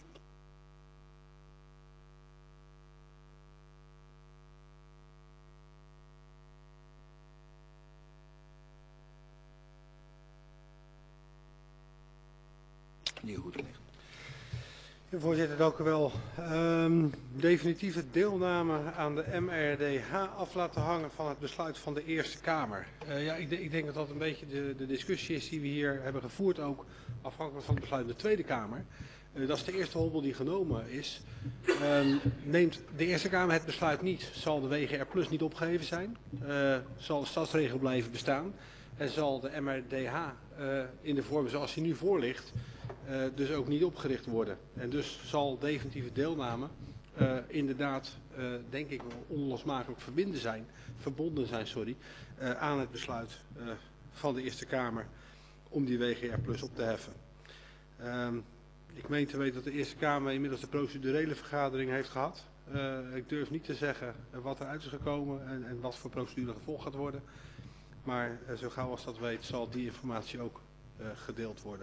De heer Goedknecht. Ja, voorzitter, dank u wel. Um, definitieve deelname aan de M R D H af laten hangen van het besluit van de Eerste Kamer. Uh, ja, ik, ik denk dat dat een beetje de, de discussie is die we hier hebben gevoerd, ook afhankelijk van het besluit van de Tweede Kamer. Uh, dat is de eerste hobbel die genomen is. Um, neemt de Eerste Kamer het besluit niet, zal de W G R plus niet opgeheven zijn, uh, zal de stadsregio blijven bestaan en zal de M R D H uh, in de vorm zoals die nu voor ligt, Uh, dus ook niet opgericht worden. En dus zal definitieve deelname uh, inderdaad, uh, denk ik, onlosmakelijk verbinden zijn, verbonden zijn sorry, uh, aan het besluit uh, van de Eerste Kamer om die W G R plus op te heffen. Um, ik meen te weten dat de Eerste Kamer inmiddels de procedurele vergadering heeft gehad. Uh, ik durf niet te zeggen wat eruit is gekomen en, en wat voor procedure gevolgd gaat worden. Maar uh, zo gauw als dat weet zal die informatie ook uh, gedeeld worden.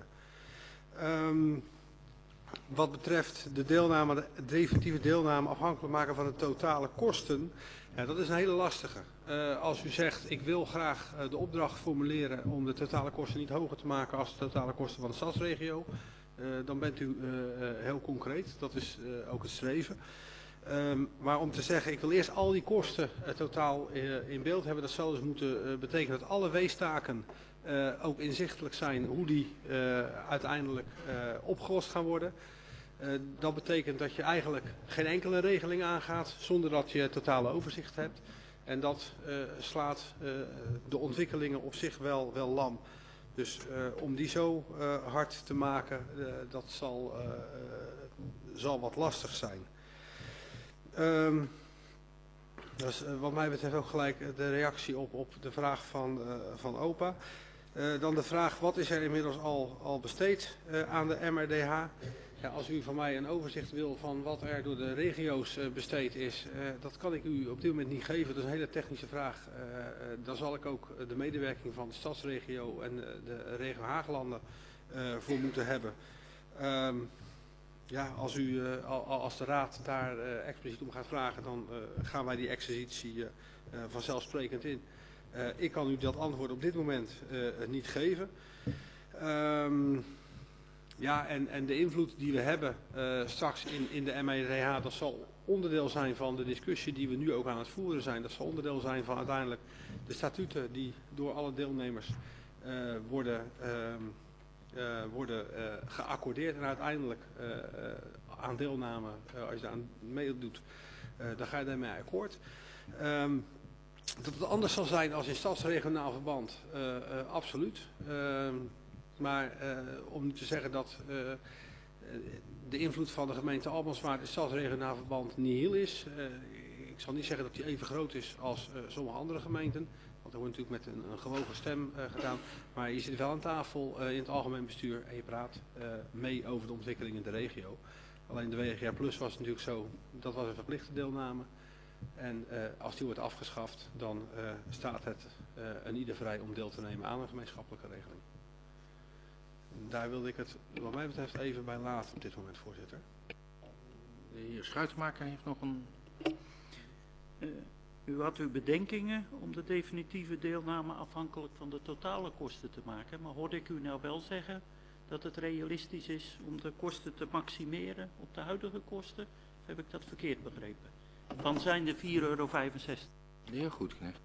Um, wat betreft de deelname, de definitieve deelname afhankelijk maken van de totale kosten, ja, dat is een hele lastige. Uh, als u zegt, ik wil graag uh, de opdracht formuleren om de totale kosten niet hoger te maken als de totale kosten van de stadsregio, uh, dan bent u uh, uh, heel concreet. Dat is uh, ook het streven. Um, maar om te zeggen, ik wil eerst al die kosten uh, totaal uh, in beeld hebben, dat zal dus moeten uh, betekenen dat alle weestaken Uh, ook inzichtelijk zijn hoe die uh, uiteindelijk uh, opgelost gaan worden. Uh, dat betekent dat je eigenlijk geen enkele regeling aangaat zonder dat je totale overzicht hebt. En dat uh, slaat uh, de ontwikkelingen op zich wel, wel lam. Dus uh, om die zo uh, hard te maken, uh, dat zal, uh, uh, zal wat lastig zijn. Um, dat is uh, wat mij betreft ook gelijk de reactie op, op de vraag van, uh, van opa. Uh, dan de vraag, wat is er inmiddels al, al besteed uh, aan de M R D H? Ja, als u van mij een overzicht wil van wat er door de regio's uh, besteed is, uh, dat kan ik u op dit moment niet geven. Dat is een hele technische vraag. Uh, uh, daar zal ik ook de medewerking van de stadsregio en uh, de regio Haaglanden uh, voor moeten hebben. Um, ja, als, u, uh, als de raad daar uh, expliciet om gaat vragen, dan uh, gaan wij die exercitie uh, uh, vanzelfsprekend in. Uh, ik kan u dat antwoord op dit moment uh, niet geven. Um, ja, en, en de invloed die we hebben uh, straks in, in de M R D H, dat zal onderdeel zijn van de discussie die we nu ook aan het voeren zijn. Dat zal onderdeel zijn van uiteindelijk de statuten die door alle deelnemers uh, worden, uh, uh, worden uh, geaccordeerd. En uiteindelijk uh, uh, aan deelname, uh, als je daar aan meedoet, uh, dan ga je daarmee akkoord. Um, Dat het anders zal zijn als in stadsregionaal verband, uh, uh, absoluut. Uh, maar uh, om nu te zeggen dat uh, de invloed van de gemeente Almanswaard in stadsregionaal verband nihil is. Uh, ik ik zal niet zeggen dat die even groot is als uh, sommige andere gemeenten. Want er wordt natuurlijk met een, een gewogen stem uh, gedaan. Maar je zit wel aan tafel uh, in het algemeen bestuur en je praat uh, mee over de ontwikkeling in de regio. Alleen de W G R Plus was natuurlijk zo, dat was een verplichte deelname. En uh, als die wordt afgeschaft, dan uh, staat het uh, een ieder vrij om deel te nemen aan een gemeenschappelijke regeling. Daar wilde ik het wat mij betreft even bij laten op dit moment, voorzitter. De heer Schuitenmaker heeft nog een... Uh, u had uw bedenkingen om de definitieve deelname afhankelijk van de totale kosten te maken. Maar hoorde ik u nou wel zeggen dat het realistisch is om de kosten te maximeren op de huidige kosten? Of heb ik dat verkeerd begrepen? Dan zijn de vier euro vijfenzestig. De heer Goedknecht.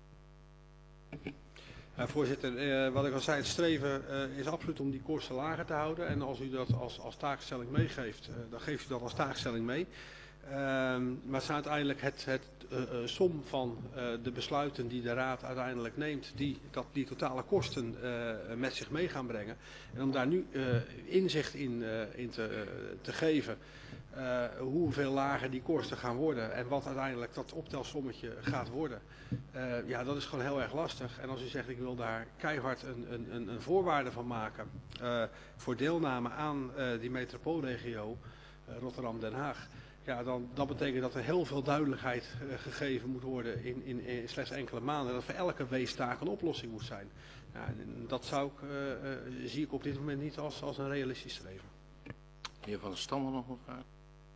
Uh, voorzitter, uh, wat ik al zei, het streven uh, is absoluut om die kosten lager te houden. En als u dat als, als taakstelling meegeeft, uh, dan geeft u dat als taakstelling mee. Uh, maar het is uiteindelijk het, het uh, uh, som van uh, de besluiten die de Raad uiteindelijk neemt, die dat, die totale kosten uh, met zich mee gaan brengen. En om daar nu uh, inzicht in, uh, in te, uh, te geven, uh, hoeveel lager die kosten gaan worden en wat uiteindelijk dat optelsommetje gaat worden. Uh, ja, dat is gewoon heel erg lastig. En als u zegt, ik wil daar keihard een, een, een voorwaarde van maken uh, voor deelname aan uh, die metropoolregio uh, Rotterdam-Den Haag. Ja, dan dat betekent dat er heel veel duidelijkheid uh, gegeven moet worden in, in, in slechts enkele maanden. Dat voor elke weestaak een oplossing moet zijn. Ja, en dat zou ik, uh, uh, zie ik op dit moment niet als, als een realistisch streven. De heer Van der Stam nog een vraag.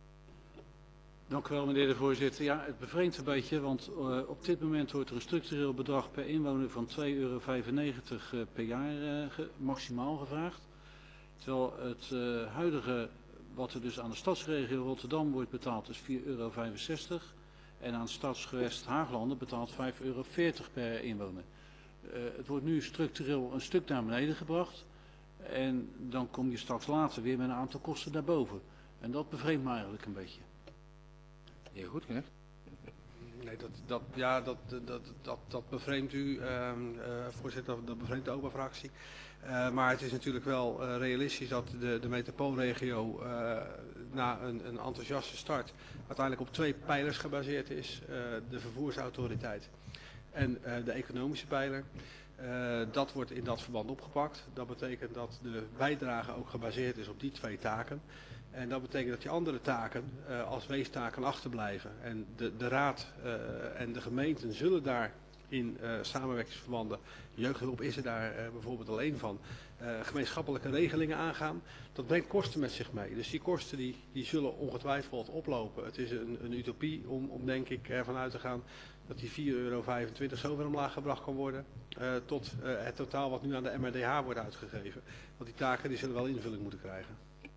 Dank u wel, meneer de voorzitter. Ja, het bevreemdt een beetje, want uh, op dit moment wordt er een structureel bedrag per inwoner van twee euro vijfennegentig uh, per jaar uh, ge, maximaal gevraagd. Terwijl het uh, huidige, wat er dus aan de stadsregio Rotterdam wordt betaald, is vier euro vijfenzestig. En aan stadsgewest Haaglanden betaalt vijf euro veertig per inwoner. Uh, het wordt nu structureel een stuk naar beneden gebracht. En dan kom je straks later weer met een aantal kosten daarboven. En dat bevreemdt me eigenlijk een beetje. De heer Goedknecht. Nee, dat, dat, ja, dat, dat, dat, dat bevreemdt u, uh, uh, voorzitter, dat, dat bevreemdt de open fractie. Uh, maar het is natuurlijk wel uh, realistisch dat de, de metropoolregio uh, na een, een enthousiaste start uiteindelijk op twee pijlers gebaseerd is. Uh, de vervoersautoriteit en uh, de economische pijler. Uh, dat wordt in dat verband opgepakt. Dat betekent dat de bijdrage ook gebaseerd is op die twee taken. En dat betekent dat die andere taken uh, als weestaken achterblijven. En de, de raad uh, en de gemeenten zullen daar in uh, samenwerkingsverbanden, jeugdhulp is er daar uh, bijvoorbeeld alleen van, uh, gemeenschappelijke regelingen aangaan. Dat brengt kosten met zich mee. Dus die kosten die, die zullen ongetwijfeld oplopen. Het is een, een utopie om, om denk ik ervan uit te gaan dat die vier euro vijfentwintig zo weer omlaag gebracht kan worden uh, tot uh, het totaal wat nu aan de M R D H wordt uitgegeven. Want die taken die zullen wel invulling moeten krijgen.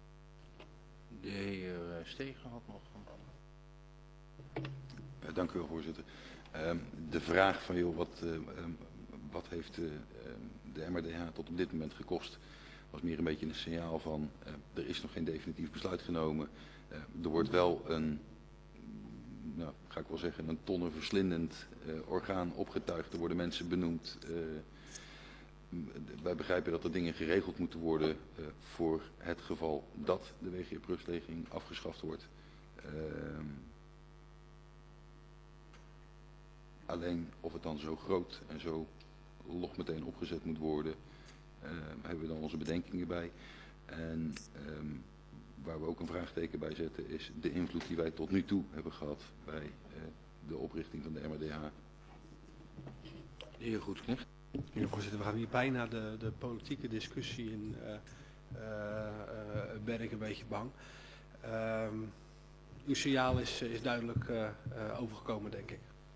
De heer Stegen had nog een... Uh, dank u wel, voorzitter. Uh, de vraag van, joh, wat, uh, um, wat heeft uh, de M R D H tot op dit moment gekost, was meer een beetje een signaal van, uh, er is nog geen definitief besluit genomen. Uh, er wordt wel een, nou, ga ik wel zeggen, een tonnenverslindend uh, orgaan opgetuigd. Er worden mensen benoemd. Uh, Wij begrijpen dat er dingen geregeld moeten worden uh, voor het geval dat de W G R Plus-regeling afgeschaft wordt. Uh, alleen of het dan zo groot en zo log meteen opgezet moet worden, uh, hebben we dan onze bedenkingen bij. En um, waar we ook een vraagteken bij zetten is de invloed die wij tot nu toe hebben gehad bij uh, de oprichting van de M R D H. De heer Goedknecht. Ja, voorzitter, we gaan hier bijna de, de politieke discussie in. Uh, uh, uh, ben ik een beetje bang. Uh, uw signaal is, is duidelijk uh, uh, overgekomen, denk ik.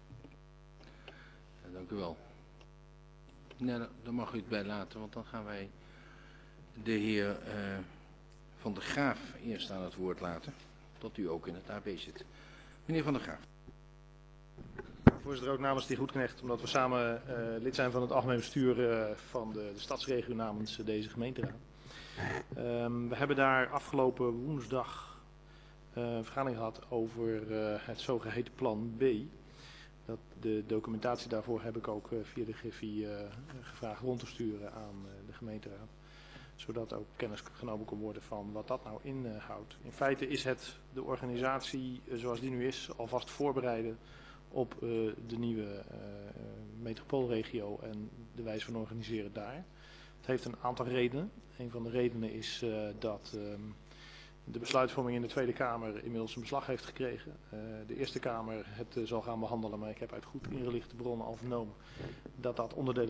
Ja, dank u wel. Nee, dan mag u het bij laten, want dan gaan wij de heer uh, Van der Graaf eerst aan het woord laten. Tot u ook in het A B zit. Meneer Van der Graaf. Voorzitter, ook namens de heer Goedknecht, omdat we samen uh, lid zijn van het algemeen bestuur uh, van de, de stadsregio namens uh, deze gemeenteraad. Um, we hebben daar afgelopen woensdag uh, een vergadering gehad over uh, het zogeheten plan B. Dat, de documentatie daarvoor heb ik ook uh, via de Griffie uh, gevraagd rond te sturen aan uh, de gemeenteraad. Zodat ook kennis genomen kan worden van wat dat nou inhoudt. In feite is het de organisatie uh, zoals die nu is alvast voorbereiden op uh, de nieuwe uh, metropoolregio en de wijze van organiseren daar. Het heeft een aantal redenen. Een van de redenen is uh, dat um, de besluitvorming in de Tweede Kamer inmiddels een beslag heeft gekregen. Uh, de Eerste Kamer het uh, zal gaan behandelen, maar ik heb uit goed ingelichte bronnen al vernomen dat dat onderdeel